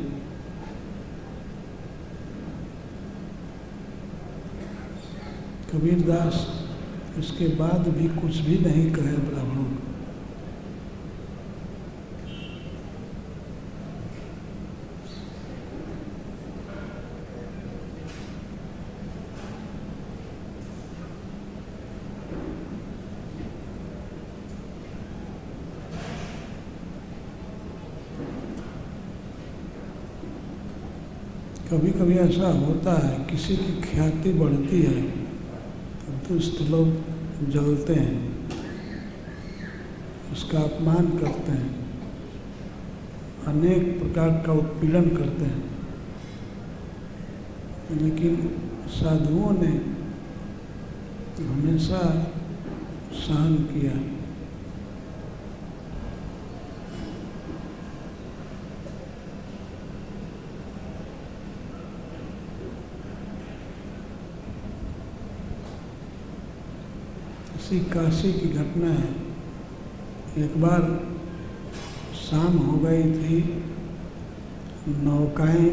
कबीरदास उसके बाद भी कुछ भी नहीं कहे ब्राह्मणों को। कभी कभी ऐसा होता है, किसी की ख्याति बढ़ती है तो दुष्ट लोग जलते हैं, उसका अपमान करते हैं, अनेक प्रकार का उत्पीड़न करते हैं। लेकिन साधुओं ने हमेशा सहन किया। काशी की घटना है। एक बार शाम हो गई थी, नौकाएं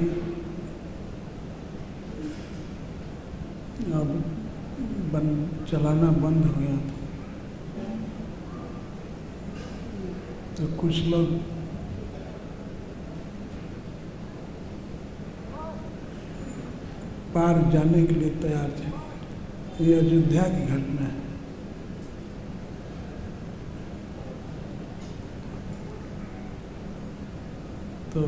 अब बंद चलाना बंद हो गया था, तो कुछ लोग पार जाने के लिए तैयार थे। ये अयोध्या की घटना है। तो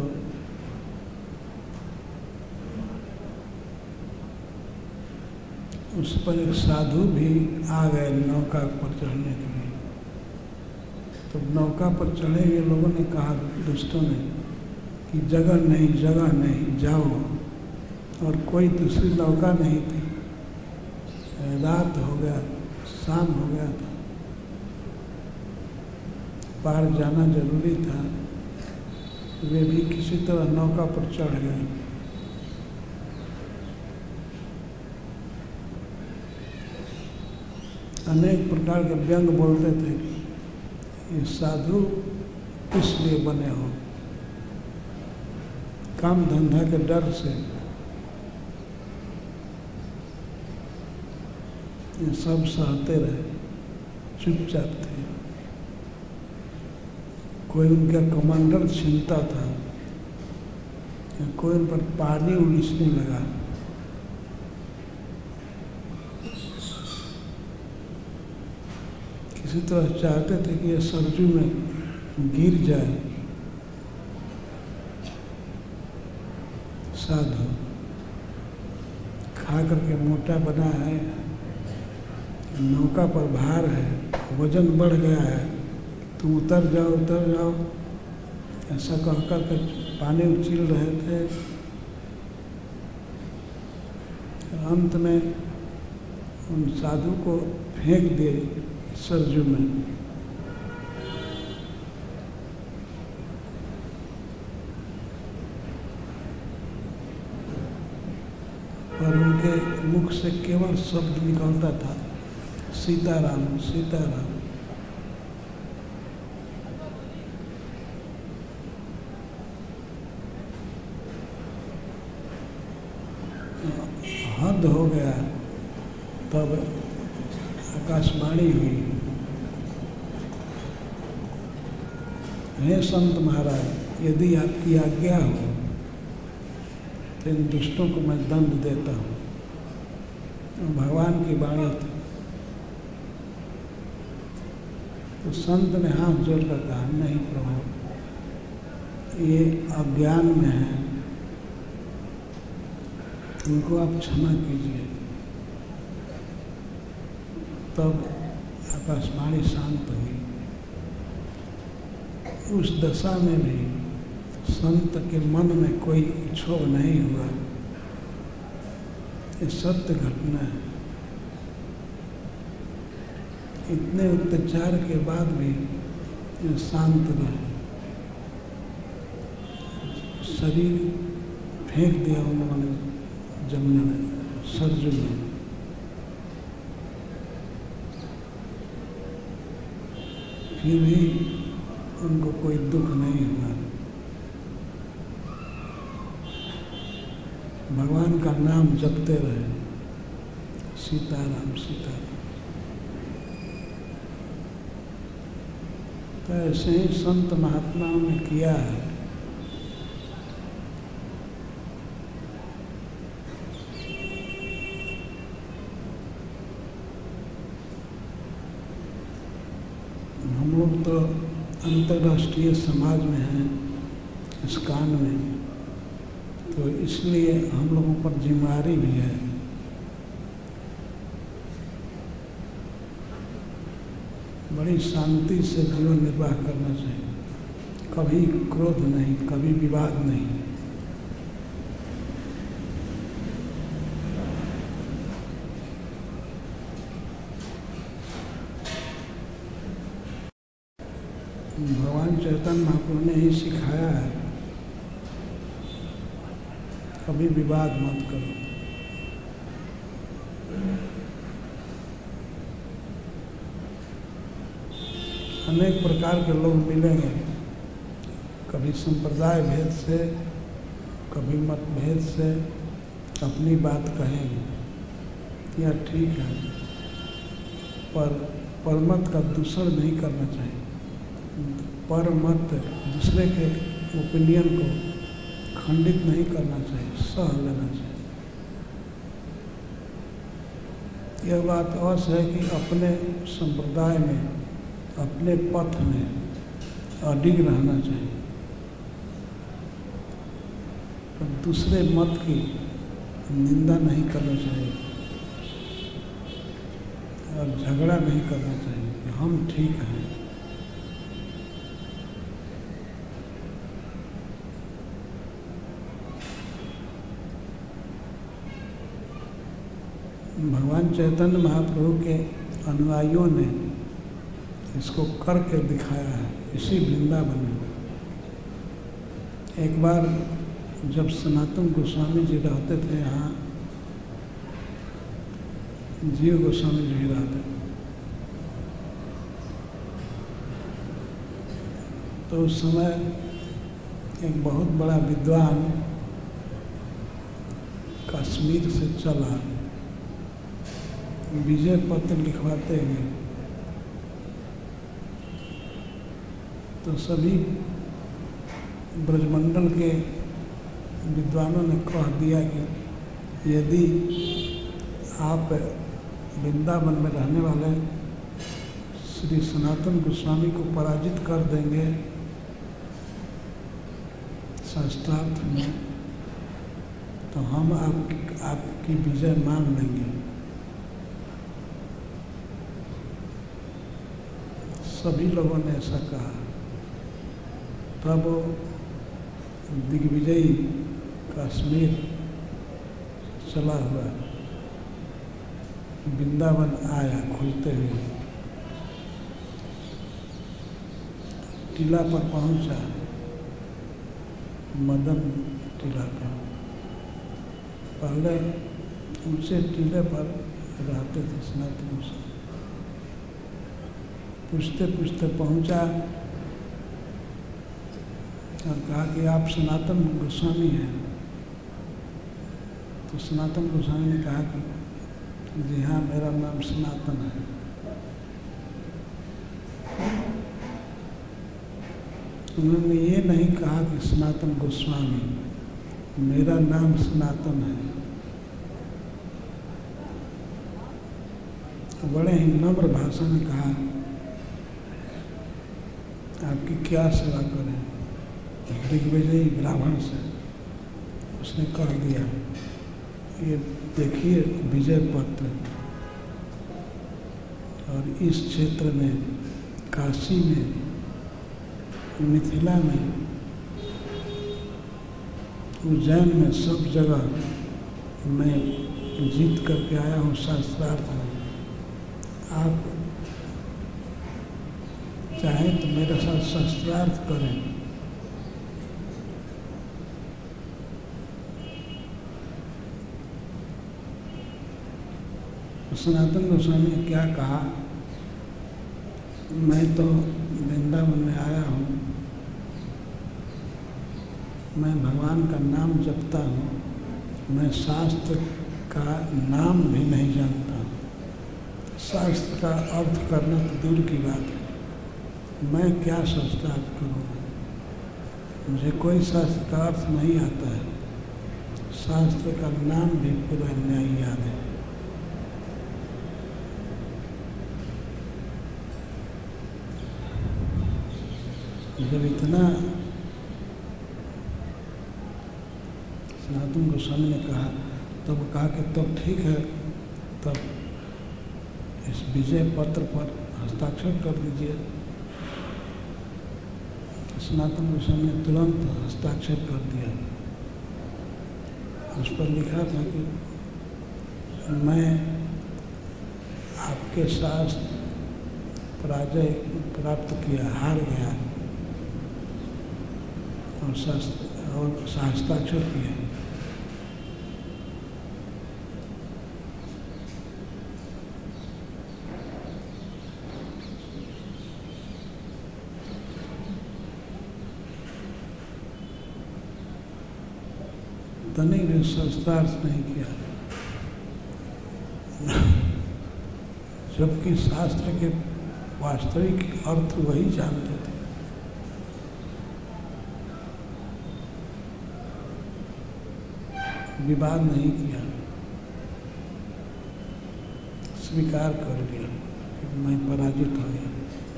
उस पर एक साधु भी आ गए नौका पर चढ़ने के लिए। तो नौका पर चढ़े हुए लोगों ने कहा, दुष्टों ने, कि जगह नहीं, जगह नहीं, जाओ। और कोई दूसरी नौका नहीं थी, रात हो गया, शाम हो गया था, पार जाना जरूरी था। वे भी किसी तरह नौका पर चढ़ गए। अनेक प्रकार के व्यंग बोलते थे कि ये साधु किस लिए बने हो। काम धंधा के डर से ये सब सहते रहे, चुपचाप थे। कोई उनका कमांडर छीनता था, कोई उन पर पानी उड़ीसने लगा। किसी तरह चाहते थे कि ये सरजू में गिर जाए। साधु खा करके मोटा बना है, नौका पर भार है, वजन बढ़ गया है, तुम उतर जाओ, उतर जाओ, ऐसा कह कर के पानी उछिल रहे थे। अंत में उन साधु को फेंक दिए सरजू में। और उनके मुख से केवल शब्द निकलता था, सीताराम, सीताराम। हद हो गया। तब आकाशवाणी हुई, हे संत महाराज, यदि आपकी आज्ञा हो तो इन दुष्टों को मैं दंड देता हूँ। भगवान की वाणी थी। तो संत ने हाथ जोड़कर कहा, नहीं प्रभु, ये अज्ञान में है, उनको आप क्षमा कीजिए। तब आकाशवाणी शांत हुई। उस दशा में भी संत के मन में कोई क्षोभ नहीं हुआ। ये सत्य घटना है। इतने अत्याचार के बाद भी ये शांत रहे। शरीर फेंक दिया उन्होंने जमुना में, सरजू में। फिर भी उनको कोई दुख नहीं हुआ। भगवान का नाम जपते रहे, सीताराम सीताराम। तो ऐसे ही संत महात्माओं ने किया है। हम लोग तो अंतर्राष्ट्रीय समाज में हैं, इस कान में, तो इसलिए हम लोगों पर जिम्मेदारी भी है। बड़ी शांति से जीवन निर्वाह करना चाहिए, कभी क्रोध नहीं, कभी विवाद नहीं। भगवान चैतन्य महाप्रभु ने ही सिखाया है, कभी विवाद मत करो। अनेक प्रकार के लोग मिलेंगे, कभी संप्रदाय भेद से, कभी मतभेद से अपनी बात कहेंगे, यह ठीक है, पर परमत का दूषण नहीं करना चाहिए। पर मत दूसरे के ओपिनियन को खंडित नहीं करना चाहिए, सह लेना चाहिए। यह बात अवश्य है कि अपने संप्रदाय में, अपने पथ में अडिग रहना चाहिए, पर दूसरे मत की निंदा नहीं करना चाहिए और झगड़ा नहीं करना चाहिए कि हम ठीक हैं। भगवान चैतन्य महाप्रभु के अनुयायियों ने इसको करके दिखाया है, इसी वृंदावन में। एक बार जब सनातन गोस्वामी जी रहते थे यहाँ, जीव गोस्वामी जी भी रहते, तो उस समय एक बहुत बड़ा विद्वान कश्मीर से चला, विजय पत्र लिखवाते हैं, तो सभी ब्रजमंडल के विद्वानों ने कह दिया कि यदि आप वृंदावन में रहने वाले श्री सनातन गोस्वामी को पराजित कर देंगे शास्त्रार्थ में, तो हम आप आपकी विजय मान लेंगे। सभी लोगों ने ऐसा कहा। तब दिग्विजयी कश्मीर चला हुआ वृंदावन आया खोजते हुए, टीला पर पहुंचा, मदन टीला पर। पहले ऊंचे टीले पर रहते थे सनातन गोस्वामी। पूछते पूछते पहुंचा और कहा कि आप सनातन गोस्वामी हैं। तो सनातन गोस्वामी ने कहा कि जी हाँ, मेरा नाम सनातन है। उन्होंने ये नहीं कहा कि सनातन गोस्वामी, मेरा नाम सनातन है। बड़े ही नम्र भाषा में कहा, आपकी क्या सेवा करें। दिग्विजयी ब्राह्मण से उसने कह दिया, ये देखिए विजय पत्र, और इस क्षेत्र में, काशी में, मिथिला में, उज्जैन में, सब जगह मैं जीत करके आया हूँ शास्त्रार्थ में। आप चाहें तो मेरे साथ शास्त्रार्थ करें। सनातन गोस्वामी ने क्या कहा, मैं तो वृंदावन में आया हूँ, मैं भगवान का नाम जपता हूँ मैं शास्त्र का नाम भी नहीं जानता। शास्त्र का अर्थ करना तो दूर की बात है, मैं क्या शास्त्रार्थ करूँगा? मुझे कोई शास्त्र का अर्थ नहीं आता है। शास्त्र का नाम भी पूरा नहीं याद है। जब इतना सनातन गोस्वामी ने कहा, तब तो कहा कि तब ठीक है, तब इस विजय पत्र पर हस्ताक्षर कर दीजिए। सनातन गोस्वामी ने तुरंत हस्ताक्षर कर दिया। उस पर लिखा था कि मैं आपके साथ पराजय प्राप्त किया, हार गया, और शास्त्र और हस्ताक्षर किया। तनिक भी शास्त्रार्थ नहीं किया, जबकि शास्त्र के वास्तविक अर्थ वही जानते थे। विवाद नहीं किया, स्वीकार कर लिया कि मैं पराजित हो गया।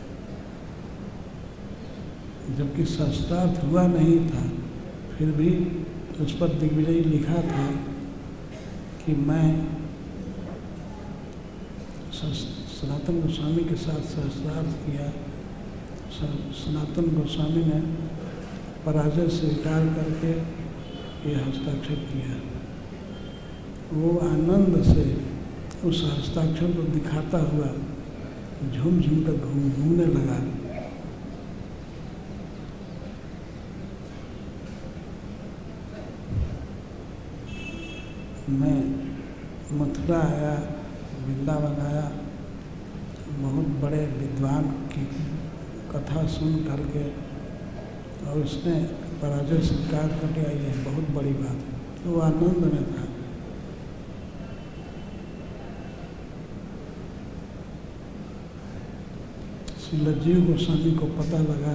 जबकि शास्त्रार्थ हुआ नहीं था, फिर भी उस पर दिग्विजय लिखा था कि मैं सनातन गोस्वामी के साथ शास्त्रार्थ किया। सनातन गोस्वामी ने पराजय स्वीकार करके ये हस्ताक्षर किया। वो आनंद से उस हस्ताक्षर को दिखाता हुआ झूम झूम कर घूम घूमने लगा। मैं मथुरा आया, वृंदावन आया, बहुत बड़े विद्वान की कथा सुन करके, और उसने पराजय स्वीकार करके आई है, बहुत बड़ी बात है। तो वो आनंद में था। श्री जीव गोस्वामी को पता लगा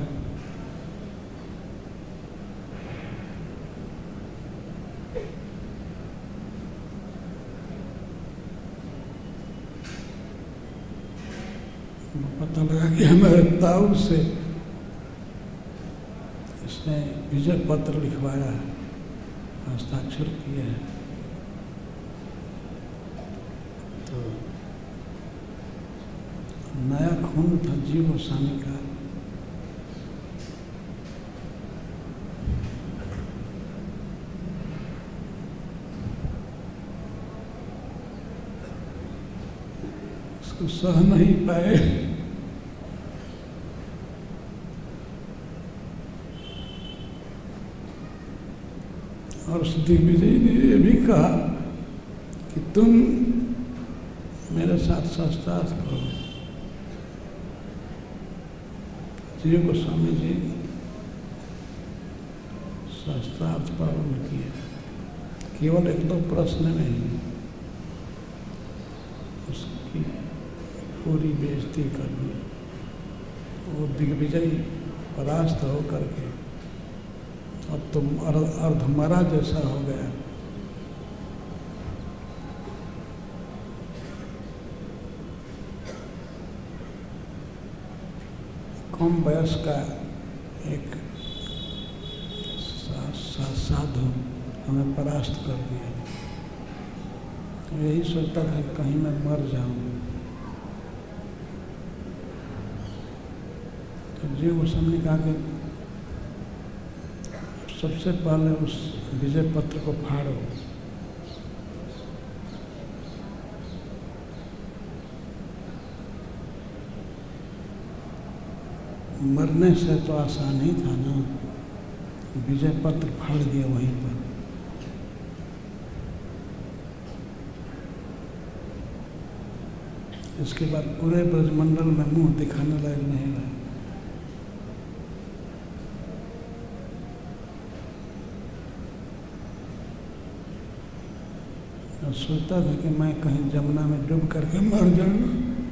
पता लगा कि हमारे ताऊ से इसने विजय पत्र लिखवाया है, हस्ताक्षर किए हैं। तो नया खून था जीव गोस्वामी का। उसको सह नहीं पाए। और उस दिग्विजय ने ये भी कहा कि तुम मेरे साथ शास्त्रार्थ करो। जीव गोस्वामी जी शास्त्रार्थ प्रारंभ किए, केवल एक दो प्रश्न नहीं, उसकी पूरी बेइज्जती कर दी। वो दिग्विजय परास्त हो करके अब तुम अर्धमरा जैसा हो गया। कम वयस का एक सा, सा, साधु हमें परास्त कर दिया। यही सोचता था कि कहीं मैं मर जाऊं। तो जीव गोस्वामी ने कहा कि सबसे पहले उस विजय पत्र को फाड़ो। मरने से तो आसान ही था ना, विजय पत्र फाड़ दिया वहीं पर। इसके बाद पूरे ब्रजमंडल में मुंह दिखाने लायक नहीं रहा। और सोचता था कि मैं कहीं जमुना में डूब करके मर जाऊँ।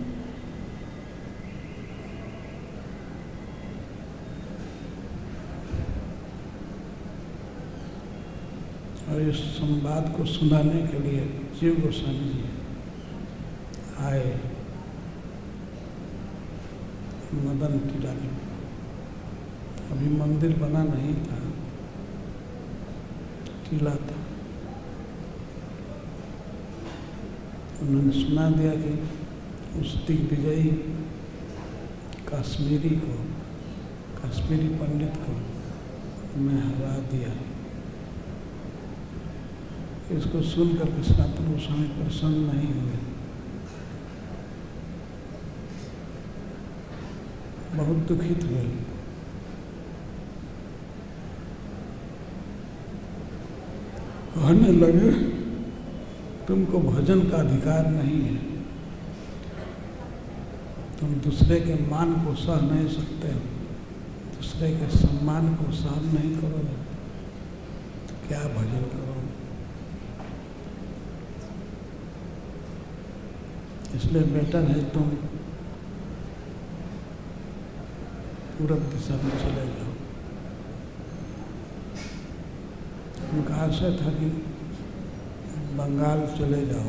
और इस संवाद को सुनाने के लिए जीव गोस्वामी जी आए मदन टीला में। अभी मंदिर बना नहीं था, टीला था। उन्होंने सुना दिया कि उस दिग्विजयी कश्मीरी को, कश्मीरी पंडित को मैं हरा दिया। इसको सुनकर के सनातन गोस्वामी प्रसन्न नहीं हुए, बहुत दुखित हुए। कहने लगे तुमको भजन का अधिकार नहीं है, तुम दूसरे के मान को सह नहीं सकते हो, दूसरे के सम्मान को सहन नहीं करोगे तो क्या भजन करोगे। इसलिए बेटर है तुम पूरब दिशा में चले जाओ। उनका आशय था कि बंगाल चले जाओ।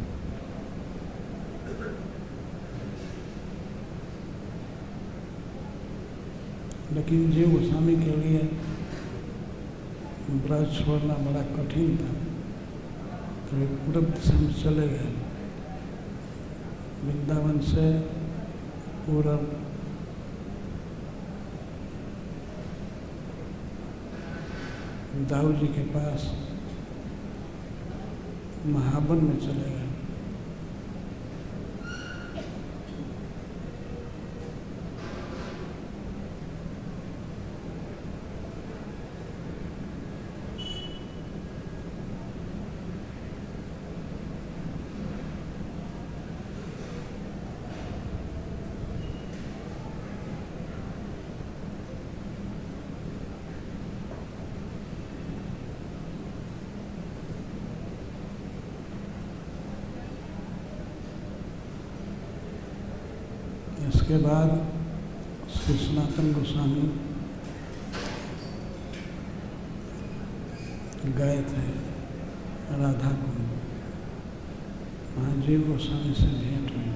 लेकिन जीव गोस्वामी के लिए ब्रज छोड़ना बड़ा कठिन था, तो वे पूरब दिशा में चले गए। वृंदावन से पूरब दाऊ जी के पास महावन में चले गए। इसके बाद श्री सनातन गोस्वामी गए थे राधा कुंड। वहाँ जीव गोस्वामी से भेंट हुई।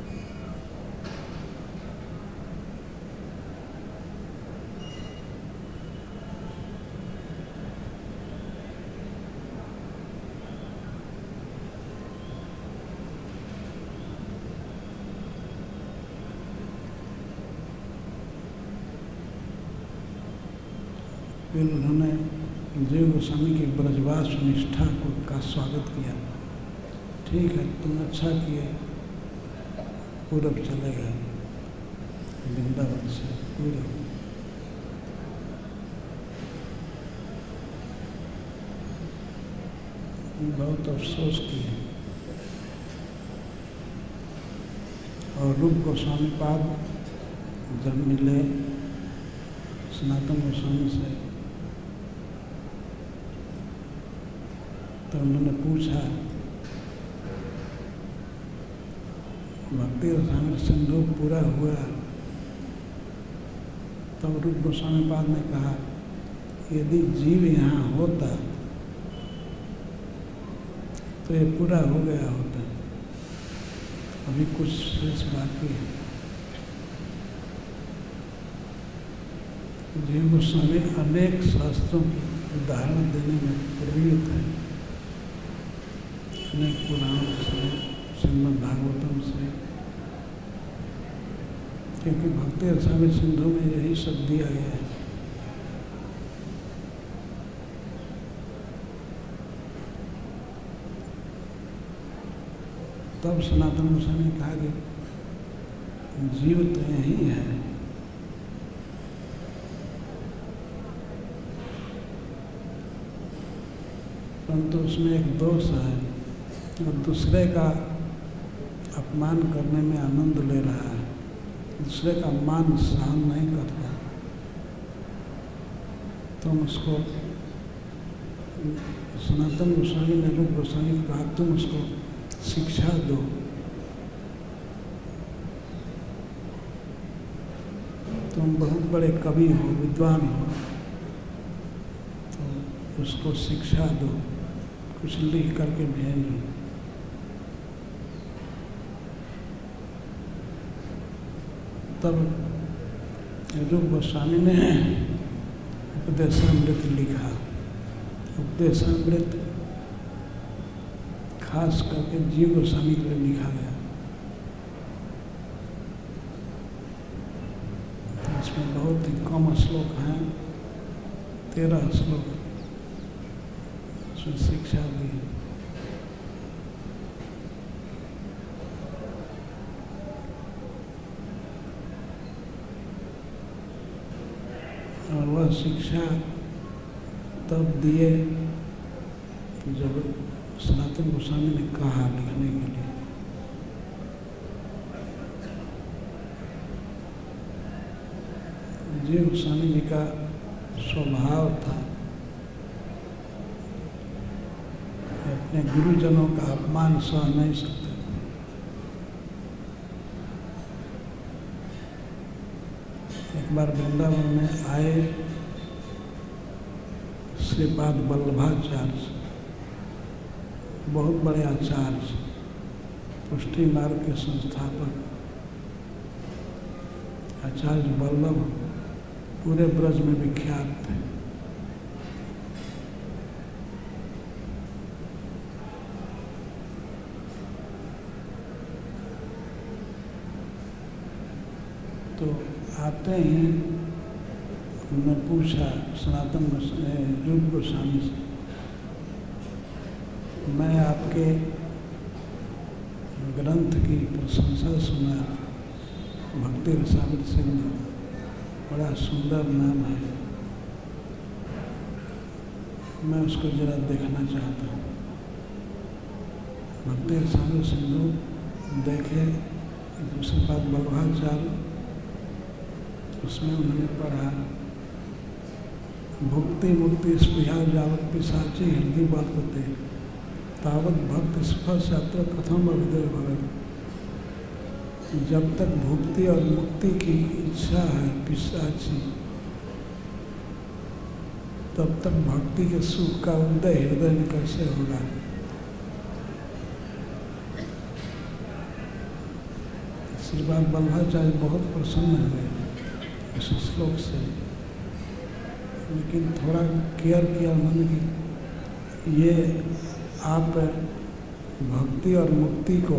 फिर उन्होंने जीव गोस्वामी की ब्रजवास निष्ठा को का स्वागत किया। ठीक है, तुम अच्छा किए, पूरब चले गए, वृंदावन से पूरब। बहुत अफसोस किए। और रूप गोस्वामी पाद जब मिले सनातन गोस्वामी से तो उन्होंने पूछा, भक्ति रसायन सिंधु पूरा हुआ? तब रूप गोस्वामी पाद ने कहा, यदि जीव यहाँ होता तो ये पूरा हो गया होता, अभी कुछ शेष बाकी है। जीव गोस्वामी अनेक शास्त्रों की उदाहरण देने में प्रवृत्त है, अनेक पुराणों से, श्रीमद् भागवतम से, क्योंकि भक्ति रसायन सिंधु में यही सब दिया गया है। तब सनातन गोस्वामी ने कहा कि जीव तो यही है, परंतु उसमें एक दोष है, और दूसरे का अपमान करने में आनंद ले रहा है, दूसरे का मान सहन नहीं करता। तुम उसको सनातन गोस्वामी ने रूप गोस्वामी को कहा तुम उसको शिक्षा दो। तुम बहुत बड़े कवि हो, विद्वान हो, तो उसको शिक्षा दो, कुछ लिख करके भेजो। तब रूप गोस्वामी ने उपदेशामृत लिखा। उपदेशामृत खास करके जीव गोस्वामी के लिए लिखा गया। इसमें बहुत ही कम श्लोक हैं, तेरह श्लोक उसमें शिक्षा दी। और वह शिक्षा तब दिए जब सनातन गोस्वामी ने कहा लिखने के लिए। जीव गोस्वामी जी का स्वभाव था अपने गुरुजनों का अपमान सह नहीं सकते। एक बार वृंदावन में आए श्रीपाद वल्लभाचार्य, बहुत बड़े आचार्य, पुष्टि मार्ग के संस्थापक आचार्य वल्लभ पूरे ब्रज में विख्यात थे। तो आते ही उन्होंने पूछा सनातन रूप गोस्वामी से, मैं आपके ग्रंथ की प्रशंसा सुना, भक्ति रसामृत सिंधु, बड़ा सुंदर नाम है, मैं उसको जरा देखना चाहता हूँ। भक्ति रसामृत सिंधु देखे, दूसरे बात वल्लभाचार्य, उसमें उन्होंने पढ़ा भुक्ति मुक्ति स्पृहा जावत पिशाची हृदय वर्तते तावत भक्त स्पर्श यात्रा कथम अभिदय भगत। जब तक भुक्ति और मुक्ति की इच्छा है पिशाची, तब तक भक्ति के सुख का उदय हृदय में कैसे होगा। श्रीपाद वल्लभाचार्य बहुत प्रसन्न हुए इस श्लोक से, लेकिन थोड़ा केयर किया उन्होंने कि ये आप भक्ति और मुक्ति को,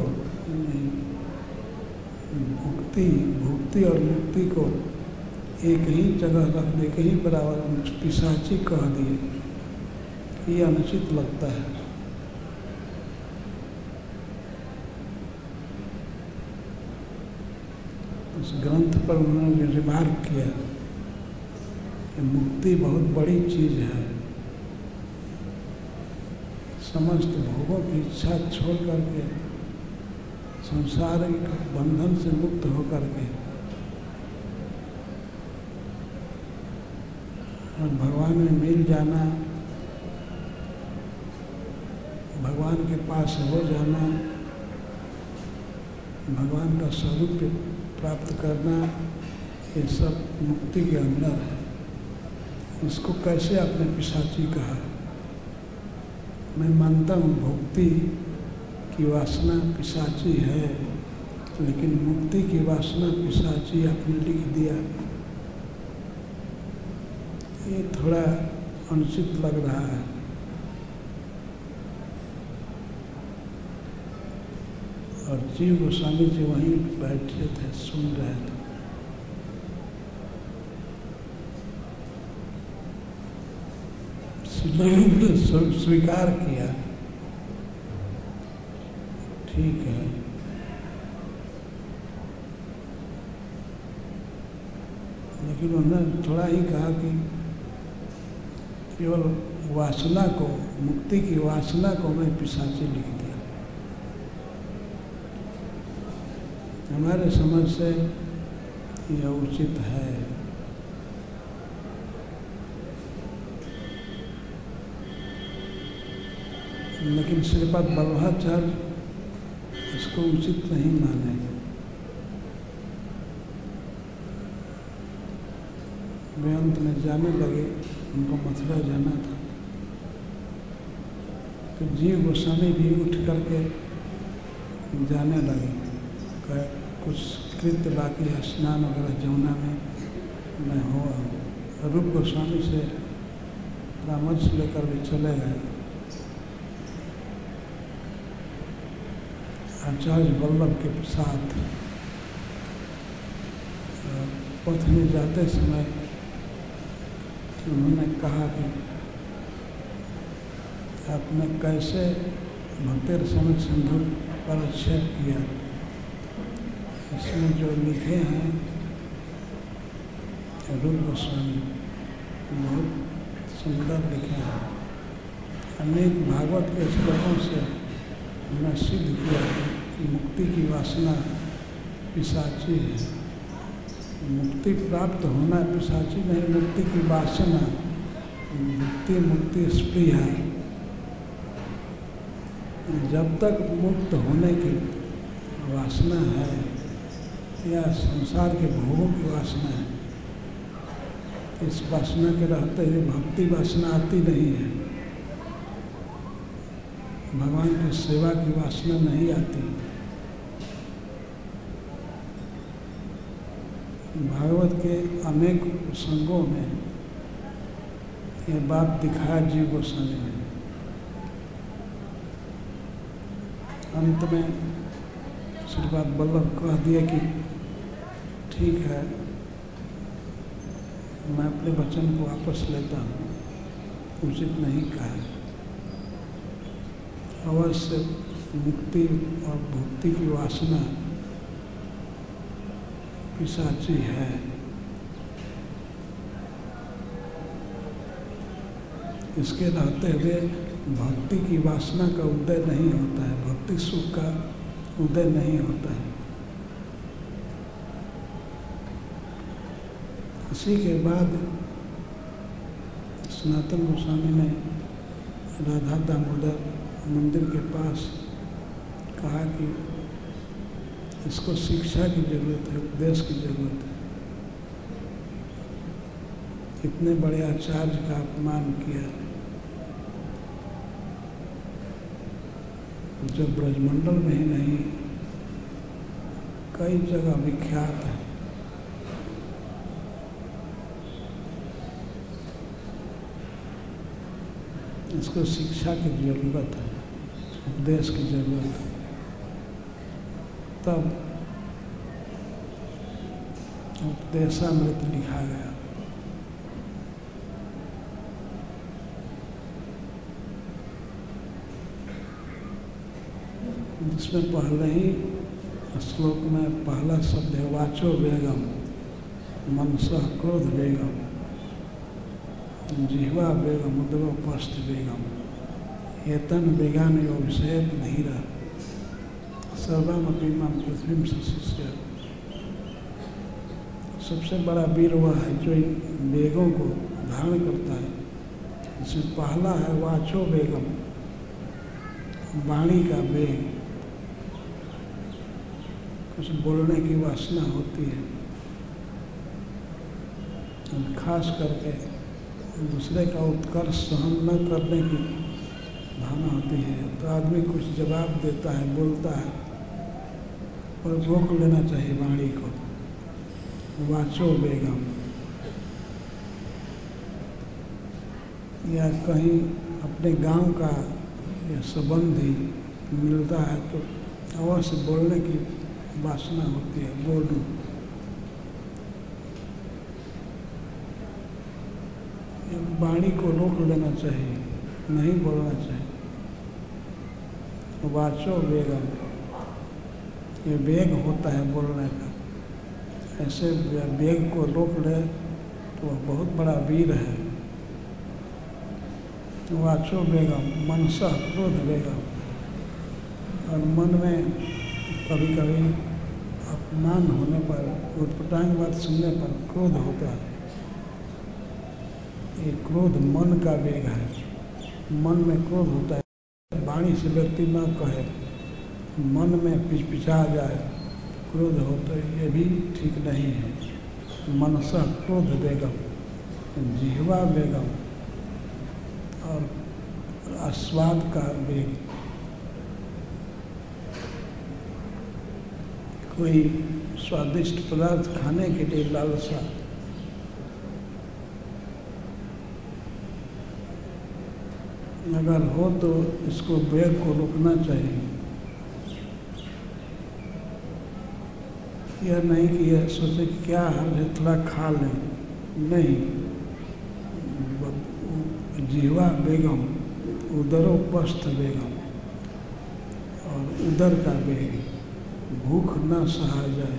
मुक्ति भुक्ति और मुक्ति को एक ही जगह रख दे, एक ही बराबर पिशाची कह दिए, ये अनुचित लगता है। उस ग्रंथ पर उन्होंने रिमार्क किया कि मुक्ति बहुत बड़ी चीज है। समस्त भोगों की इच्छा छोड़ करके संसारिक बंधन से मुक्त होकर के और भगवान में मिल जाना, भगवान के पास हो जाना, भगवान का स्वरूप प्राप्त करना, ये सब मुक्ति के अंदर है। इसको कैसे आपने पिशाची कहा? मैं मानता हूँ भक्ति की वासना पिशाची है, लेकिन मुक्ति की वासना पिशाची आपने लिख दिया, ये थोड़ा अनुचित लग रहा है। और जीव गोस्वामी जी वहीं बैठे थे, सुन रहे थे। स्वीकार किया, ठीक है, लेकिन उन्होंने थोड़ा ही कहा कि केवल वासना को, मुक्ति की वासना को मैं पिशाची लिख दिया। हमारे समझ से यह उचित है। लेकिन श्रीपाद वल्लभाचार्य इसको उचित नहीं माने। वे अंत में जाने लगे, उनको मथुरा जाना था, तो जीव गोस्वामी भी उठ करके जाने लगे। कह कुछ कृत्य बाकी है, स्नान वगैरह जमुना में मैं हो। रूप गोस्वामी से परामर्श लेकर भी चले गए। आचार्य वल्लभ के साथ पथ में जाते समय उन्होंने कहा कि आपने कैसे भक्ति रसायन सिंधु पर आक्षेप किया। इसमें जो लिखे हैं रूप गोस्वामी बहुत सुंदर लिखे हैं। अनेक भागवत के श्लोकों से हमने सिद्ध किया कि मुक्ति की वासना पिशाची है। मुक्ति प्राप्त होना पिशाची नहीं, मुक्ति की वासना, मुक्ति मुक्ति स्प्रिय है। जब तक मुक्त होने की वासना है या संसार के भोगों की वासना है, इस वासना के रहते हुए भक्ति वासना आती नहीं है, भगवान की सेवा की वासना नहीं आती। भागवत के अनेक प्रसंगों में ये बात दिखाया जीव गोस्वामी ने। अंत में श्रीपाद वल्लभ कह दिए कि ठीक है, मैं अपने वचन को वापस लेता हूँ, उचित नहीं कहा। अवश्य मुक्ति और भक्ति की वासना पिशाची है। इसके रहते हुए भक्ति की वासना का उदय नहीं होता है, भक्ति सुख का उदय नहीं होता है। इसी के बाद सनातन गोस्वामी ने राधा दामोदर मंदिर के पास कहा कि इसको शिक्षा की जरूरत है, उपदेश की जरूरत है। इतने बड़े आचार्य का अपमान किया जो ब्रजमंडल में ही नहीं कई जगह विख्यात है। इसको शिक्षा की जरूरत है, उपदेश की जरूरत है। तब उपदेशामृत लिखा गया। जिसमें पहले ही श्लोक में पहला शब्द है वाचो वेगम, मनसः क्रोध वेगम, जिह्वा वेगम, उदरो पश्च वेगम, एतन वेगान यो विषयत धीरा, सर्वमपि मां पृथ्वीं सशिष्य। सबसे बड़ा वीर वह है जो इन वेगों को धारण करता है। इसमें पहला है वाचो वेगम, वाणी का वेग, कुछ बोलने की वासना होती है, खास करके दूसरे का उत्कर्ष सहन न करने की भावना होती है। तो आदमी कुछ जवाब देता है, बोलता है, और रोक लेना चाहिए वाणी को। वाचो वेगम, या कहीं अपने गांव का या संबंधी मिलता है तो अवश्य बोलने की वासना होती है, बोलूं। वाणी को रोक लेना चाहिए, नहीं बोलना चाहिए। वाचो वेगम, ये वेग होता है बोलने का। ऐसे वेग को रोक ले तो वह बहुत बड़ा वीर है। वाचो वेगम, मनसः क्रोध वेगम, और मन में कभी कभी अपमान होने पर, उटपटांग बात सुनने पर क्रोध होता है। ये क्रोध मन का वेग है। मन में क्रोध होता है, वाणी से व्यक्ति न कहे, मन में पिचपिचा जाए, क्रोध हो, तो ये भी ठीक नहीं है। मनसा क्रोध बेगम, जिह्वा बेगम और आस्वाद का वेग। कोई स्वादिष्ट पदार्थ खाने के लिए लालसा, अगर हो तो इसको वेग को रोकना चाहिए। यह नहीं कि यह सोचे कि क्या है थोड़ा खा लें, नहीं। जीवा बेगम, उदरोपस्थ बेगम, और उदर का वेग, भूख न सहा जाए,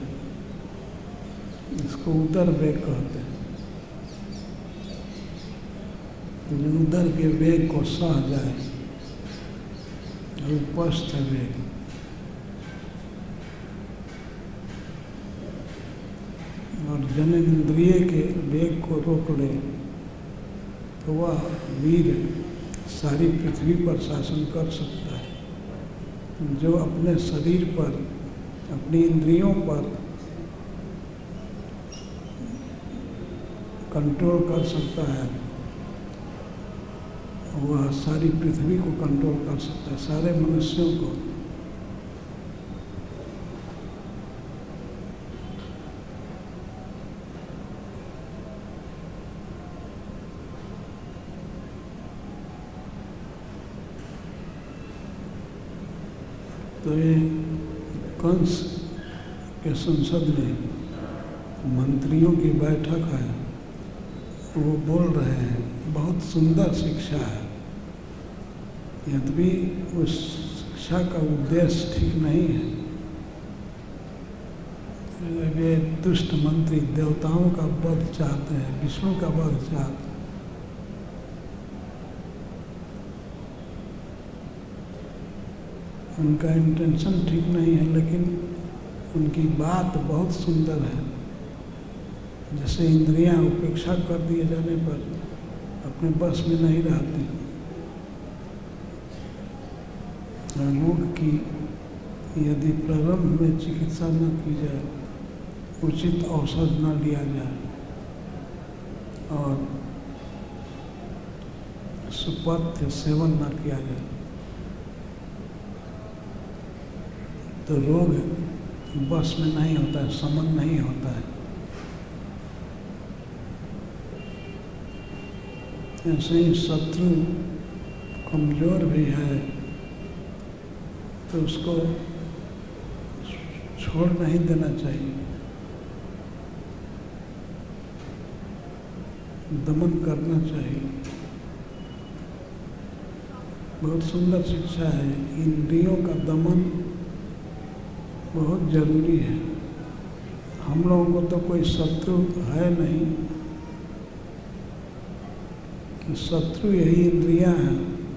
इसको उदर वेग कहते हैं। उदर के वेग को सह जाए, उपस्थ वेग। और जनेंद्रिय के वेग को रोक ले तो वह वीर सारी पृथ्वी पर शासन कर सकता है। जो अपने शरीर पर, अपनी इंद्रियों पर कंट्रोल कर सकता है, वह सारी पृथ्वी को कंट्रोल कर सकता है, सारे मनुष्यों को। तो ये कंस के संसद में मंत्रियों की बैठक है, वो बोल रहे हैं, बहुत सुंदर शिक्षा है। यद्यपि उस शिक्षा का उद्देश्य ठीक नहीं है। वे दुष्ट मंत्री देवताओं का वध चाहते हैं, विष्णु का वध चाहते हैं। उनका इंटेंशन ठीक नहीं है, लेकिन उनकी बात बहुत सुंदर है। जैसे इंद्रियां उपेक्षा कर दिए जाने पर अपने बस में नहीं रहती। रोग की यदि प्रारंभ में चिकित्सा न की जाए, उचित औषध न लिया जाए और सुपथ्य सेवन न किया जाए, तो रोग बस में नहीं होता है, समन नहीं होता है। ऐसे ही शत्रु कमजोर भी है तो उसको छोड़ नहीं देना चाहिए, दमन करना चाहिए। बहुत सुंदर शिक्षा है। इंद्रियों का दमन बहुत जरूरी है। हम लोगों को तो कोई शत्रु है नहीं, कि शत्रु यही इंद्रियां हैं।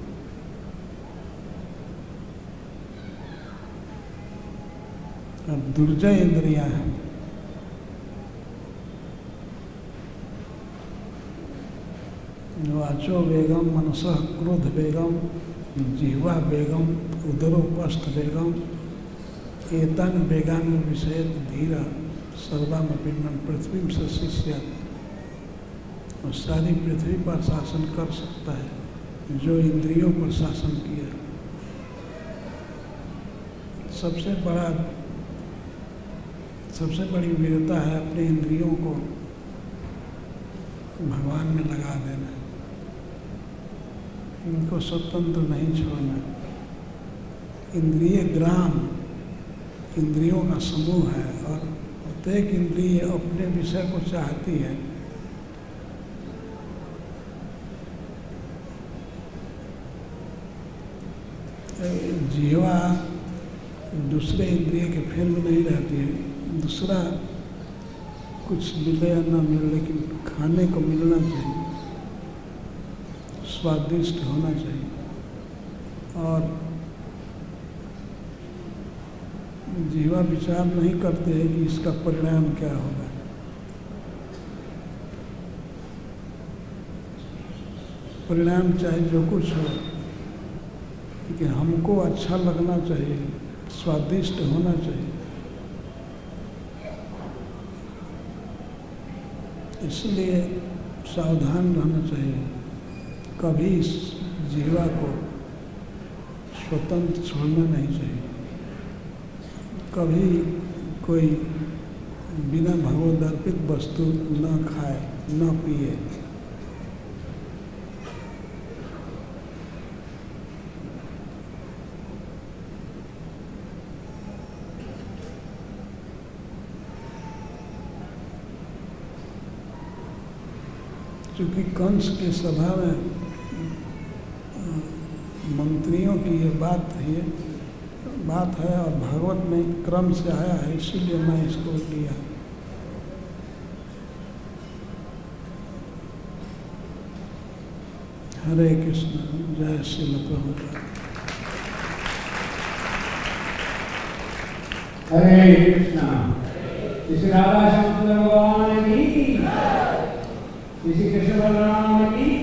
अब दुर्जय इंद्रियां हैं। वाचो वेगम, मनसः क्रोध वेगम, जिह्वा वेगम, उदरोपस्थ वेगम, एतन वेगान विषय धीरा सर्वमपि मन पृथ्वी से शिष्य। और सारी पृथ्वी पर शासन कर सकता है जो इंद्रियों पर शासन किया। सबसे बड़ा सबसे बड़ी वीरता है अपने इंद्रियों को भगवान में लगा देना, इनको स्वतंत्र नहीं छोड़ना। इंद्रिय ग्राम इंद्रियों का समूह है और प्रत्येक इंद्रिय अपने विषय को चाहती है। जीवा दूसरे इंद्रिय के फेर में नहीं रहती है। दूसरा कुछ मिले या ना मिले, लेकिन खाने को मिलना चाहिए, स्वादिष्ट होना चाहिए। और जीवा विचार नहीं करते हैं कि इसका परिणाम क्या होगा। परिणाम चाहे जो कुछ हो, कि हमको अच्छा लगना चाहिए, स्वादिष्ट होना चाहिए। इसलिए सावधान रहना चाहिए, कभी इस जीवा को स्वतंत्र छोड़ना नहीं चाहिए, कभी कोई बिना भगवदर्पित वस्तु न खाए न पिए। क्योंकि कंस के सभा में मंत्रियों की ये बात है बात है और भागवत में क्रम से आया है, इसीलिए मैं इसको लिया। हरे कृष्ण, जय श्री प्रभुपाद। हरे कृष्णा। श्री राधा श्याम भगवान की, श्री कृष्ण बलराम की।